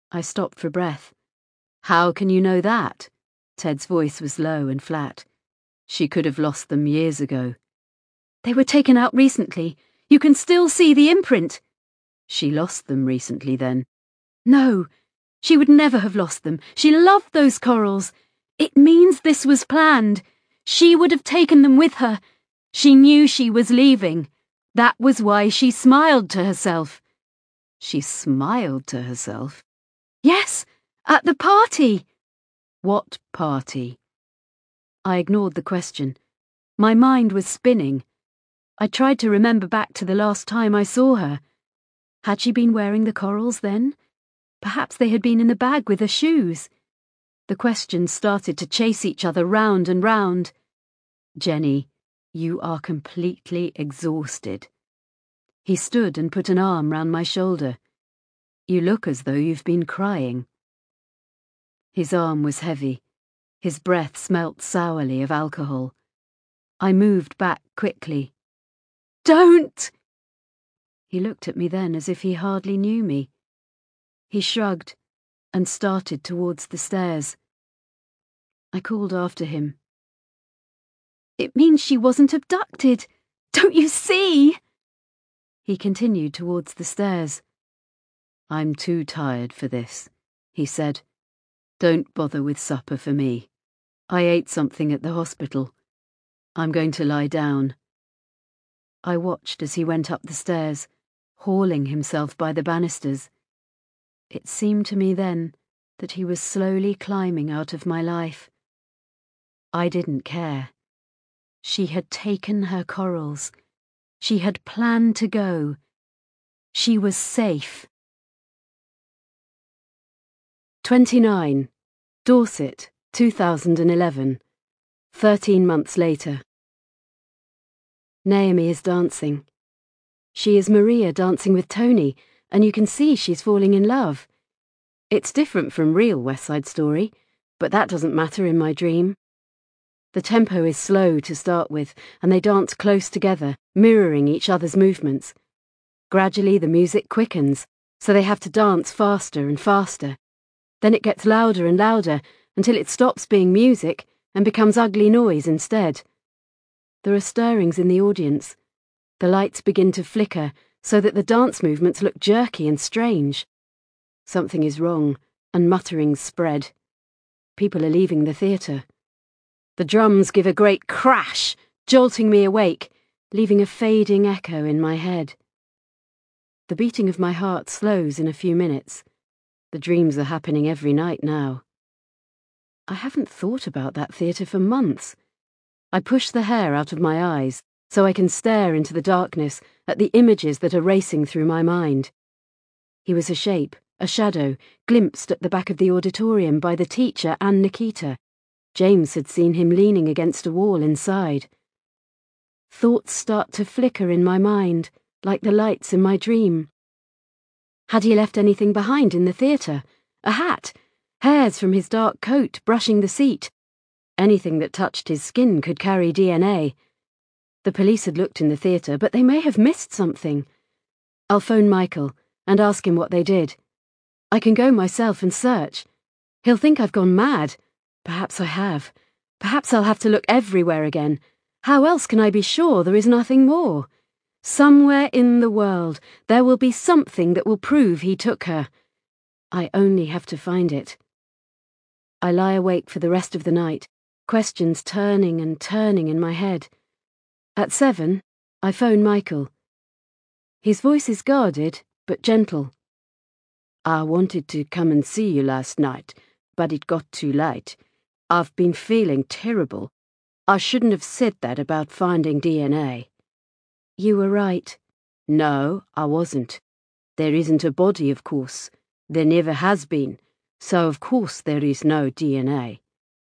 I stopped for breath. How can you know that? Ted's voice was low and flat. She could have lost them years ago. They were taken out recently. You can still see the imprint. She lost them recently, then? No, she would never have lost them. She loved those corals. It means this was planned. She would have taken them with her. She knew she was leaving. That was why she smiled to herself. She smiled to herself? Yes, at the party. What party? I ignored the question. My mind was spinning. I tried to remember back to the last time I saw her. Had she been wearing the corals then? Perhaps they had been in the bag with her shoes. The questions started to chase each other round and round. Jenny, you are completely exhausted. He stood and put an arm round my shoulder. You look as though you've been crying. His arm was heavy. His breath smelt sourly of alcohol. I moved back quickly. Don't! He looked at me then as if he hardly knew me. He shrugged and started towards the stairs. I called after him. It means she wasn't abducted. Don't you see? He continued towards the stairs. I'm too tired for this, he said. Don't bother with supper for me. I ate something at the hospital. I'm going to lie down. I watched as he went up the stairs, hauling himself by the banisters. It seemed to me then that he was slowly climbing out of my life. I didn't care. She had taken her corals. She had planned to go. She was safe. twenty-nine. Dorset, two thousand eleven. Thirteen months later. Naomi is dancing. She is Maria dancing with Tony, and you can see she's falling in love. It's different from real West Side Story, but that doesn't matter in my dream. The tempo is slow to start with, and they dance close together, mirroring each other's movements. Gradually the music quickens, so they have to dance faster and faster. Then it gets louder and louder, until it stops being music and becomes ugly noise instead. There are stirrings in the audience. The lights begin to flicker so that the dance movements look jerky and strange. Something is wrong, and mutterings spread. People are leaving the theatre. The drums give a great crash, jolting me awake, leaving a fading echo in my head. The beating of my heart slows in a few minutes. The dreams are happening every night now. I haven't thought about that theatre for months. I push the hair out of my eyes so I can stare into the darkness at the images that are racing through my mind. He was a shape, a shadow, glimpsed at the back of the auditorium by the teacher and Nikita. James had seen him leaning against a wall inside. Thoughts start to flicker in my mind, like the lights in my dream. Had he left anything behind in the theatre? A hat? Hairs from his dark coat brushing the seat? Anything that touched his skin could carry D N A. The police had looked in the theatre, but they may have missed something. I'll phone Michael and ask him what they did. I can go myself and search. He'll think I've gone mad. Perhaps I have. Perhaps I'll have to look everywhere again. How else can I be sure there is nothing more? Somewhere in the world there will be something that will prove he took her. I only have to find it. I lie awake for the rest of the night, questions turning and turning in my head. At seven, I phone Michael. His voice is guarded, but gentle. I wanted to come and see you last night, but it got too late. I've been feeling terrible. I shouldn't have said that about finding D N A. You were right. No, I wasn't. There isn't a body, of course. There never has been, so of course there is no D N A.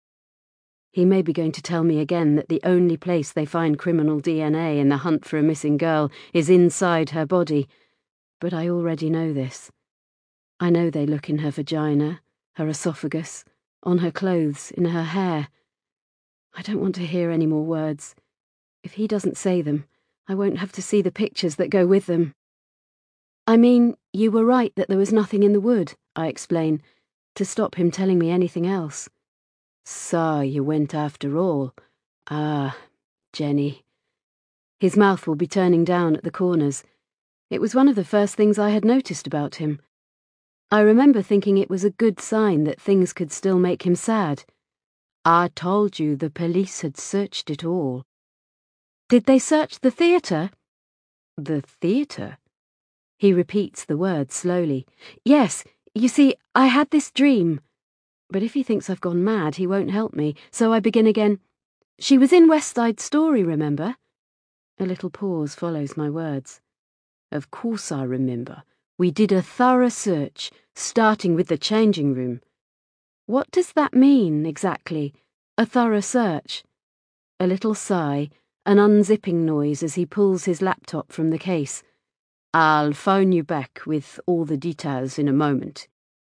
He may be going to tell me again that the only place they find criminal D N A in the hunt for a missing girl is inside her body, but I already know this. I know they look in her vagina, her esophagus, on her clothes, in her hair. I don't want to hear any more words. If he doesn't say them, I won't have to see the pictures that go with them. I mean, you were right that there was nothing in the wood. I explain, to stop him telling me anything else. So you went after all. Ah, Jenny. His mouth will be turning down at the corners. It was one of the first things I had noticed about him. I remember thinking it was a good sign that things could still make him sad. I told you the police had searched it all. Did they search the theatre? The theatre? He repeats the word slowly. Yes, you see, I had this dream. But if he thinks I've gone mad, he won't help me, so I begin again. She was in West Side Story, remember? A little pause follows my words. Of course I remember. We did a thorough search, starting with the changing room. What does that mean, exactly? A thorough search? A little sigh, an unzipping noise as he pulls his laptop from the case. I'll phone you back with all the details in a moment.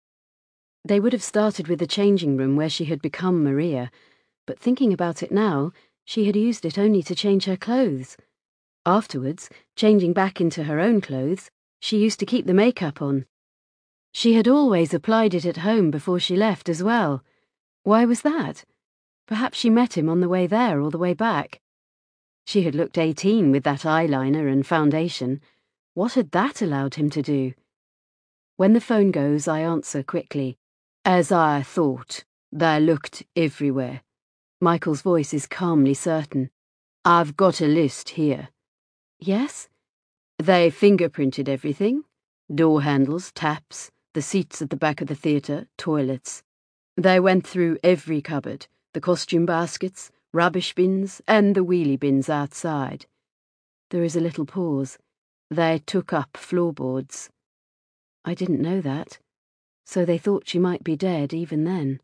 They would have started with the changing room where she had become Maria, but thinking about it now, she had used it only to change her clothes. Afterwards, changing back into her own clothes, she used to keep the makeup on. She had always applied it at home before she left as well. Why was that? Perhaps she met him on the way there or the way back. She had looked eighteen with that eyeliner and foundation. What had that allowed him to do? When the phone goes, I answer quickly. As I thought, they looked everywhere. Michael's voice is calmly certain. I've got a list here. Yes? They fingerprinted everything. Door handles, taps, the seats at the back of the theatre, toilets. They went through every cupboard, the costume baskets, rubbish bins, and the wheelie bins outside. There is a little pause. They took up floorboards. I didn't know that, so they thought she might be dead even then.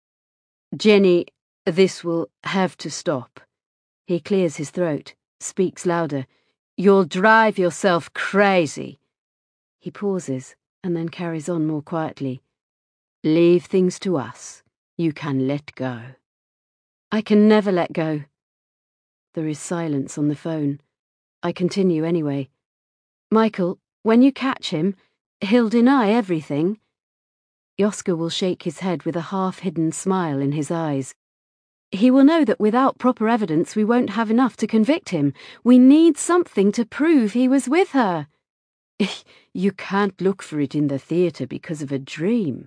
Jenny, this will have to stop. He clears his throat, speaks louder. You'll drive yourself crazy. He pauses and then carries on more quietly. Leave things to us. You can let go. I can never let go. There is silence on the phone. I continue anyway. Michael, when you catch him, he'll deny everything. Yoska will shake his head with a half-hidden smile in his eyes. He will know that without proper evidence we won't have enough to convict him. We need something to prove he was with her. You can't look for it in the theatre because of a dream.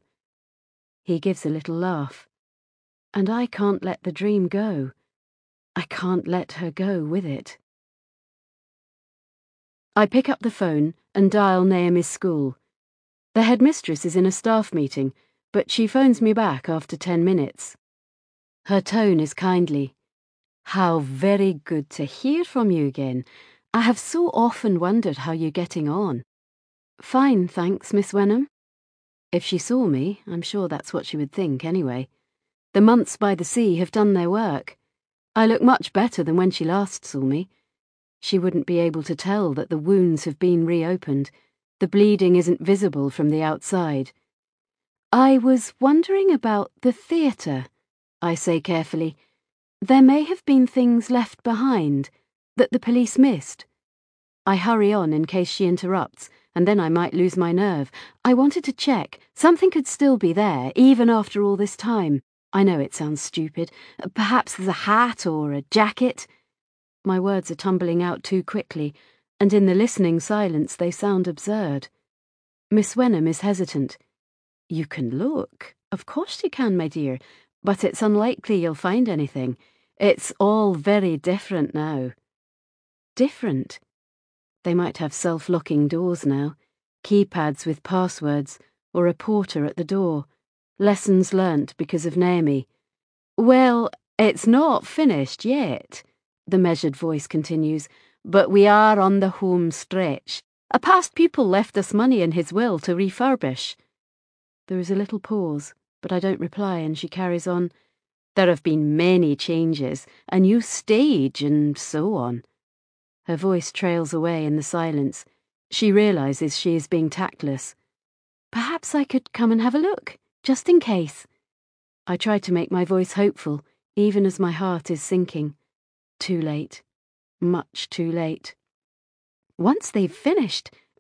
He gives a little laugh. And I can't let the dream go. I can't let her go with it. I pick up the phone and dial Naomi's school. The headmistress is in a staff meeting, but she phones me back after ten minutes. Her tone is kindly. How very good to hear from you again. I have so often wondered how you're getting on. Fine, thanks, Miss Wenham. If she saw me, I'm sure that's what she would think anyway. The months by the sea have done their work. I look much better than when she last saw me. She wouldn't be able to tell that the wounds have been reopened. The bleeding isn't visible from the outside. I was wondering about the theatre, I say carefully. There may have been things left behind that the police missed. I hurry on in case she interrupts, and then I might lose my nerve. I wanted to check. Something could still be there, even after all this time. I know it sounds stupid. Perhaps there's a hat or a jacket. My words are tumbling out too quickly, and in the listening silence they sound absurd. Miss Wenham is hesitant. You can look. Of course you can, my dear, but it's unlikely you'll find anything. It's all very different now. Different? They might have self-locking doors now, keypads with passwords, or a porter at the door. Lessons learnt because of Naomi. Well, it's not finished yet, the measured voice continues, but we are on the home stretch. A past pupil left us money in his will to refurbish. There is a little pause, but I don't reply, and she carries on. There have been many changes, a new stage, and so on. Her voice trails away in the silence. She realises she is being tactless. Perhaps I could come and have a look, just in case. I try to make my voice hopeful, even as my heart is sinking. Too late. Much too late. Once they've finished,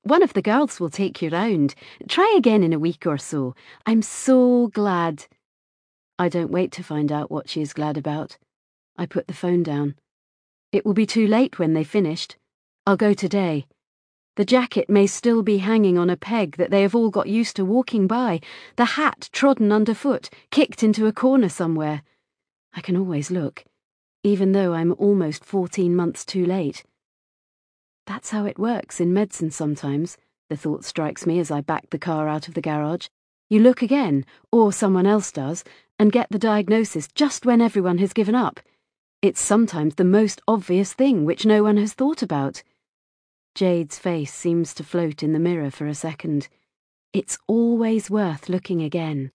One of the girls will take you round. Try again in a week or so. I'm so glad. I don't wait to find out what she is glad about. I put the phone down. It will be too late when they've finished. I'll go today. The jacket may still be hanging on a peg that they have all got used to walking by, the hat trodden underfoot, kicked into a corner somewhere. I can always look, even though I'm almost fourteen months too late. That's how it works in medicine sometimes, the thought strikes me as I back the car out of the garage. You look again, or someone else does, and get the diagnosis just when everyone has given up. It's sometimes the most obvious thing which no one has thought about. Jade's face seems to float in the mirror for a second. It's always worth looking again.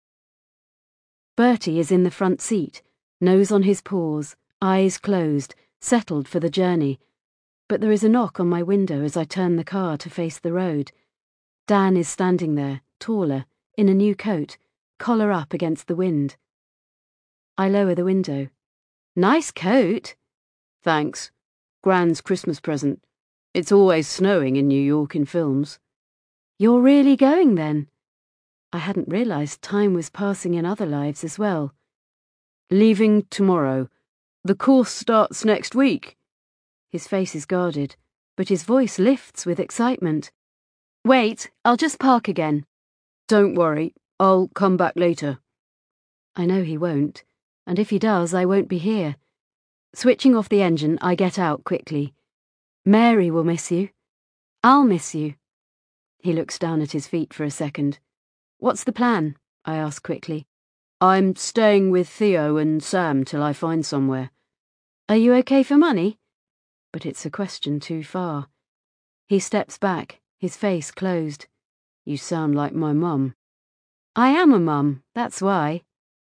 Bertie is in the front seat, nose on his paws, eyes closed, settled for the journey. But there is a knock on my window as I turn the car to face the road. Dan is standing there, taller, in a new coat, collar up against the wind. I lower the window. Nice coat. Thanks. Gran's Christmas present. It's always snowing in New York in films. You're really going then? I hadn't realised time was passing in other lives as well. Leaving tomorrow. The course starts next week. His face is guarded, but his voice lifts with excitement. Wait, I'll just park again. Don't worry, I'll come back later. I know he won't, and if he does, I won't be here. Switching off the engine, I get out quickly. Mary will miss you. I'll miss you. He looks down at his feet for a second. What's the plan? I ask quickly. I'm staying with Theo and Sam till I find somewhere. Are you okay for money? But it's a question too far. He steps back, his face closed. You sound like my mum. I am a mum, that's why.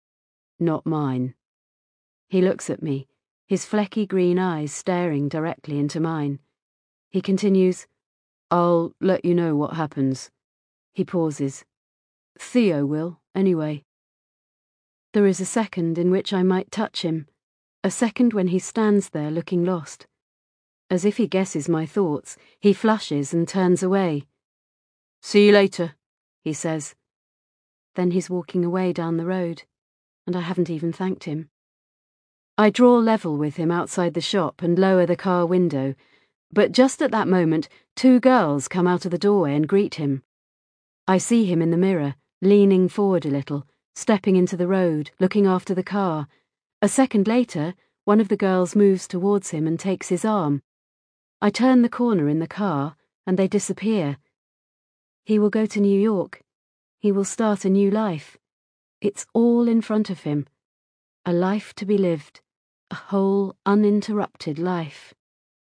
Not mine. He looks at me, his flecky green eyes staring directly into mine. He continues, I'll let you know what happens. He pauses. Theo will, anyway. There is a second in which I might touch him, a second when he stands there looking lost. As if he guesses my thoughts, he flushes and turns away. See you later, he says. Then he's walking away down the road, and I haven't even thanked him. I draw level with him outside the shop and lower the car window, but just at that moment, two girls come out of the doorway and greet him. I see him in the mirror, leaning forward a little, stepping into the road, looking after the car. A second later, one of the girls moves towards him and takes his arm. I turn the corner in the car, and they disappear. He will go to New York. He will start a new life. It's all in front of him. A life to be lived. A whole, uninterrupted life.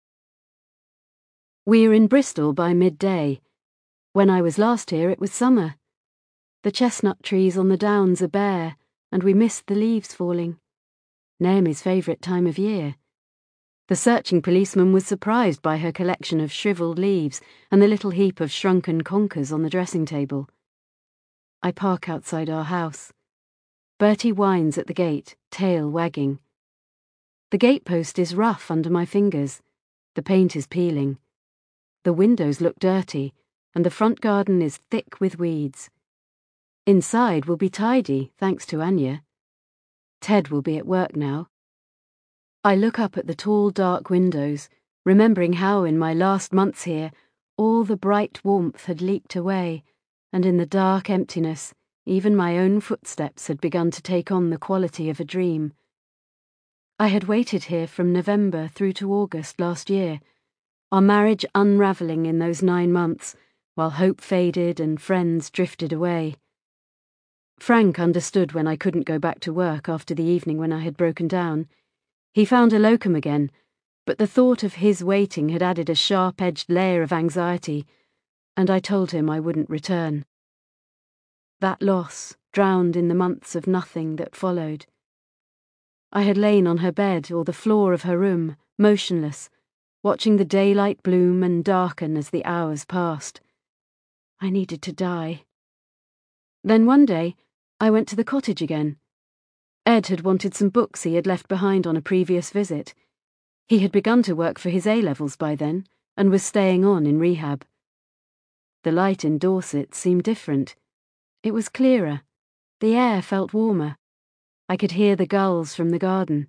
We're in Bristol by midday. When I was last here, it was summer. The chestnut trees on the downs are bare, and we missed the leaves falling. Naomi's favourite time of year. The searching policeman was surprised by her collection of shrivelled leaves and the little heap of shrunken conkers on the dressing table. I park outside our house. Bertie whines at the gate, tail wagging. The gatepost is rough under my fingers. The paint is peeling. The windows look dirty, and the front garden is thick with weeds. Inside will be tidy, thanks to Anya. Ted will be at work now. I look up at the tall, dark windows, remembering how in my last months here, all the bright warmth had leaked away, and in the dark emptiness, even my own footsteps had begun to take on the quality of a dream. I had waited here from November through to August last year, our marriage unravelling in those nine months, while hope faded and friends drifted away. Frank understood when I couldn't go back to work after the evening when I had broken down. He found a locum again, but the thought of his waiting had added a sharp-edged layer of anxiety, and I told him I wouldn't return. That loss drowned in the months of nothing that followed. I had lain on her bed or the floor of her room, motionless, watching the daylight bloom and darken as the hours passed. I needed to die. Then one day, I went to the cottage again. Ed had wanted some books he had left behind on a previous visit. He had begun to work for his A-levels by then, and was staying on in rehab. The light in Dorset seemed different. It was clearer. The air felt warmer. I could hear the gulls from the garden.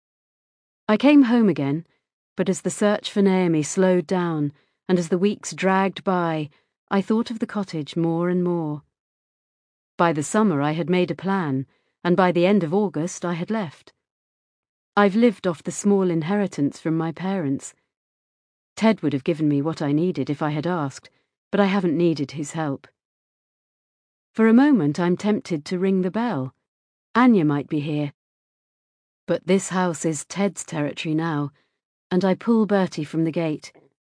I came home again, but as the search for Naomi slowed down, and as the weeks dragged by, I thought of the cottage more and more. By the summer I had made a plan, and by the end of August I had left. I've lived off the small inheritance from my parents. Ted would have given me what I needed if I had asked, but I haven't needed his help. For a moment I'm tempted to ring the bell. Anya might be here. But this house is Ted's territory now, and I pull Bertie from the gate.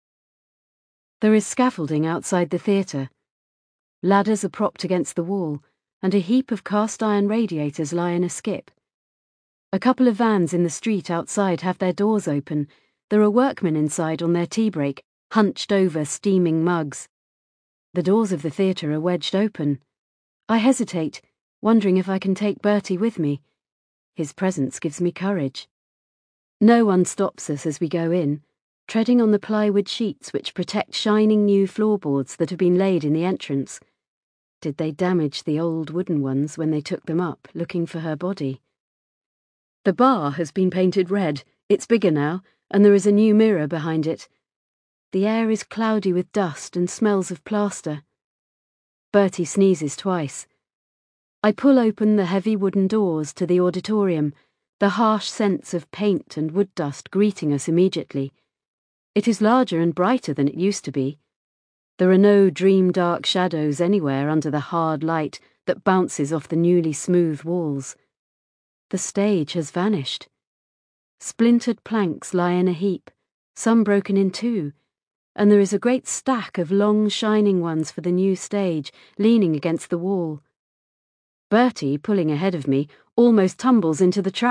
There is scaffolding outside the theatre. Ladders are propped against the wall, and a heap of cast-iron radiators lie in a skip. A couple of vans in the street outside have their doors open. There are workmen inside on their tea break, hunched over steaming mugs. The doors of the theatre are wedged open. I hesitate, wondering if I can take Bertie with me. His presence gives me courage. No one stops us as we go in, treading on the plywood sheets which protect shining new floorboards that have been laid in the entrance. Did they damage the old wooden ones when they took them up, looking for her body? The bar has been painted red. It's bigger now, and there is a new mirror behind it. The air is cloudy with dust and smells of plaster. Bertie sneezes twice. I pull open the heavy wooden doors to the auditorium, the harsh scents of paint and wood dust greeting us immediately. It is larger and brighter than it used to be. There are no dream-dark shadows anywhere under the hard light that bounces off the newly smooth walls. The stage has vanished. Splintered planks lie in a heap, some broken in two, and there is a great stack of long shining ones for the new stage, leaning against the wall. Bertie, pulling ahead of me, almost tumbles into the trap.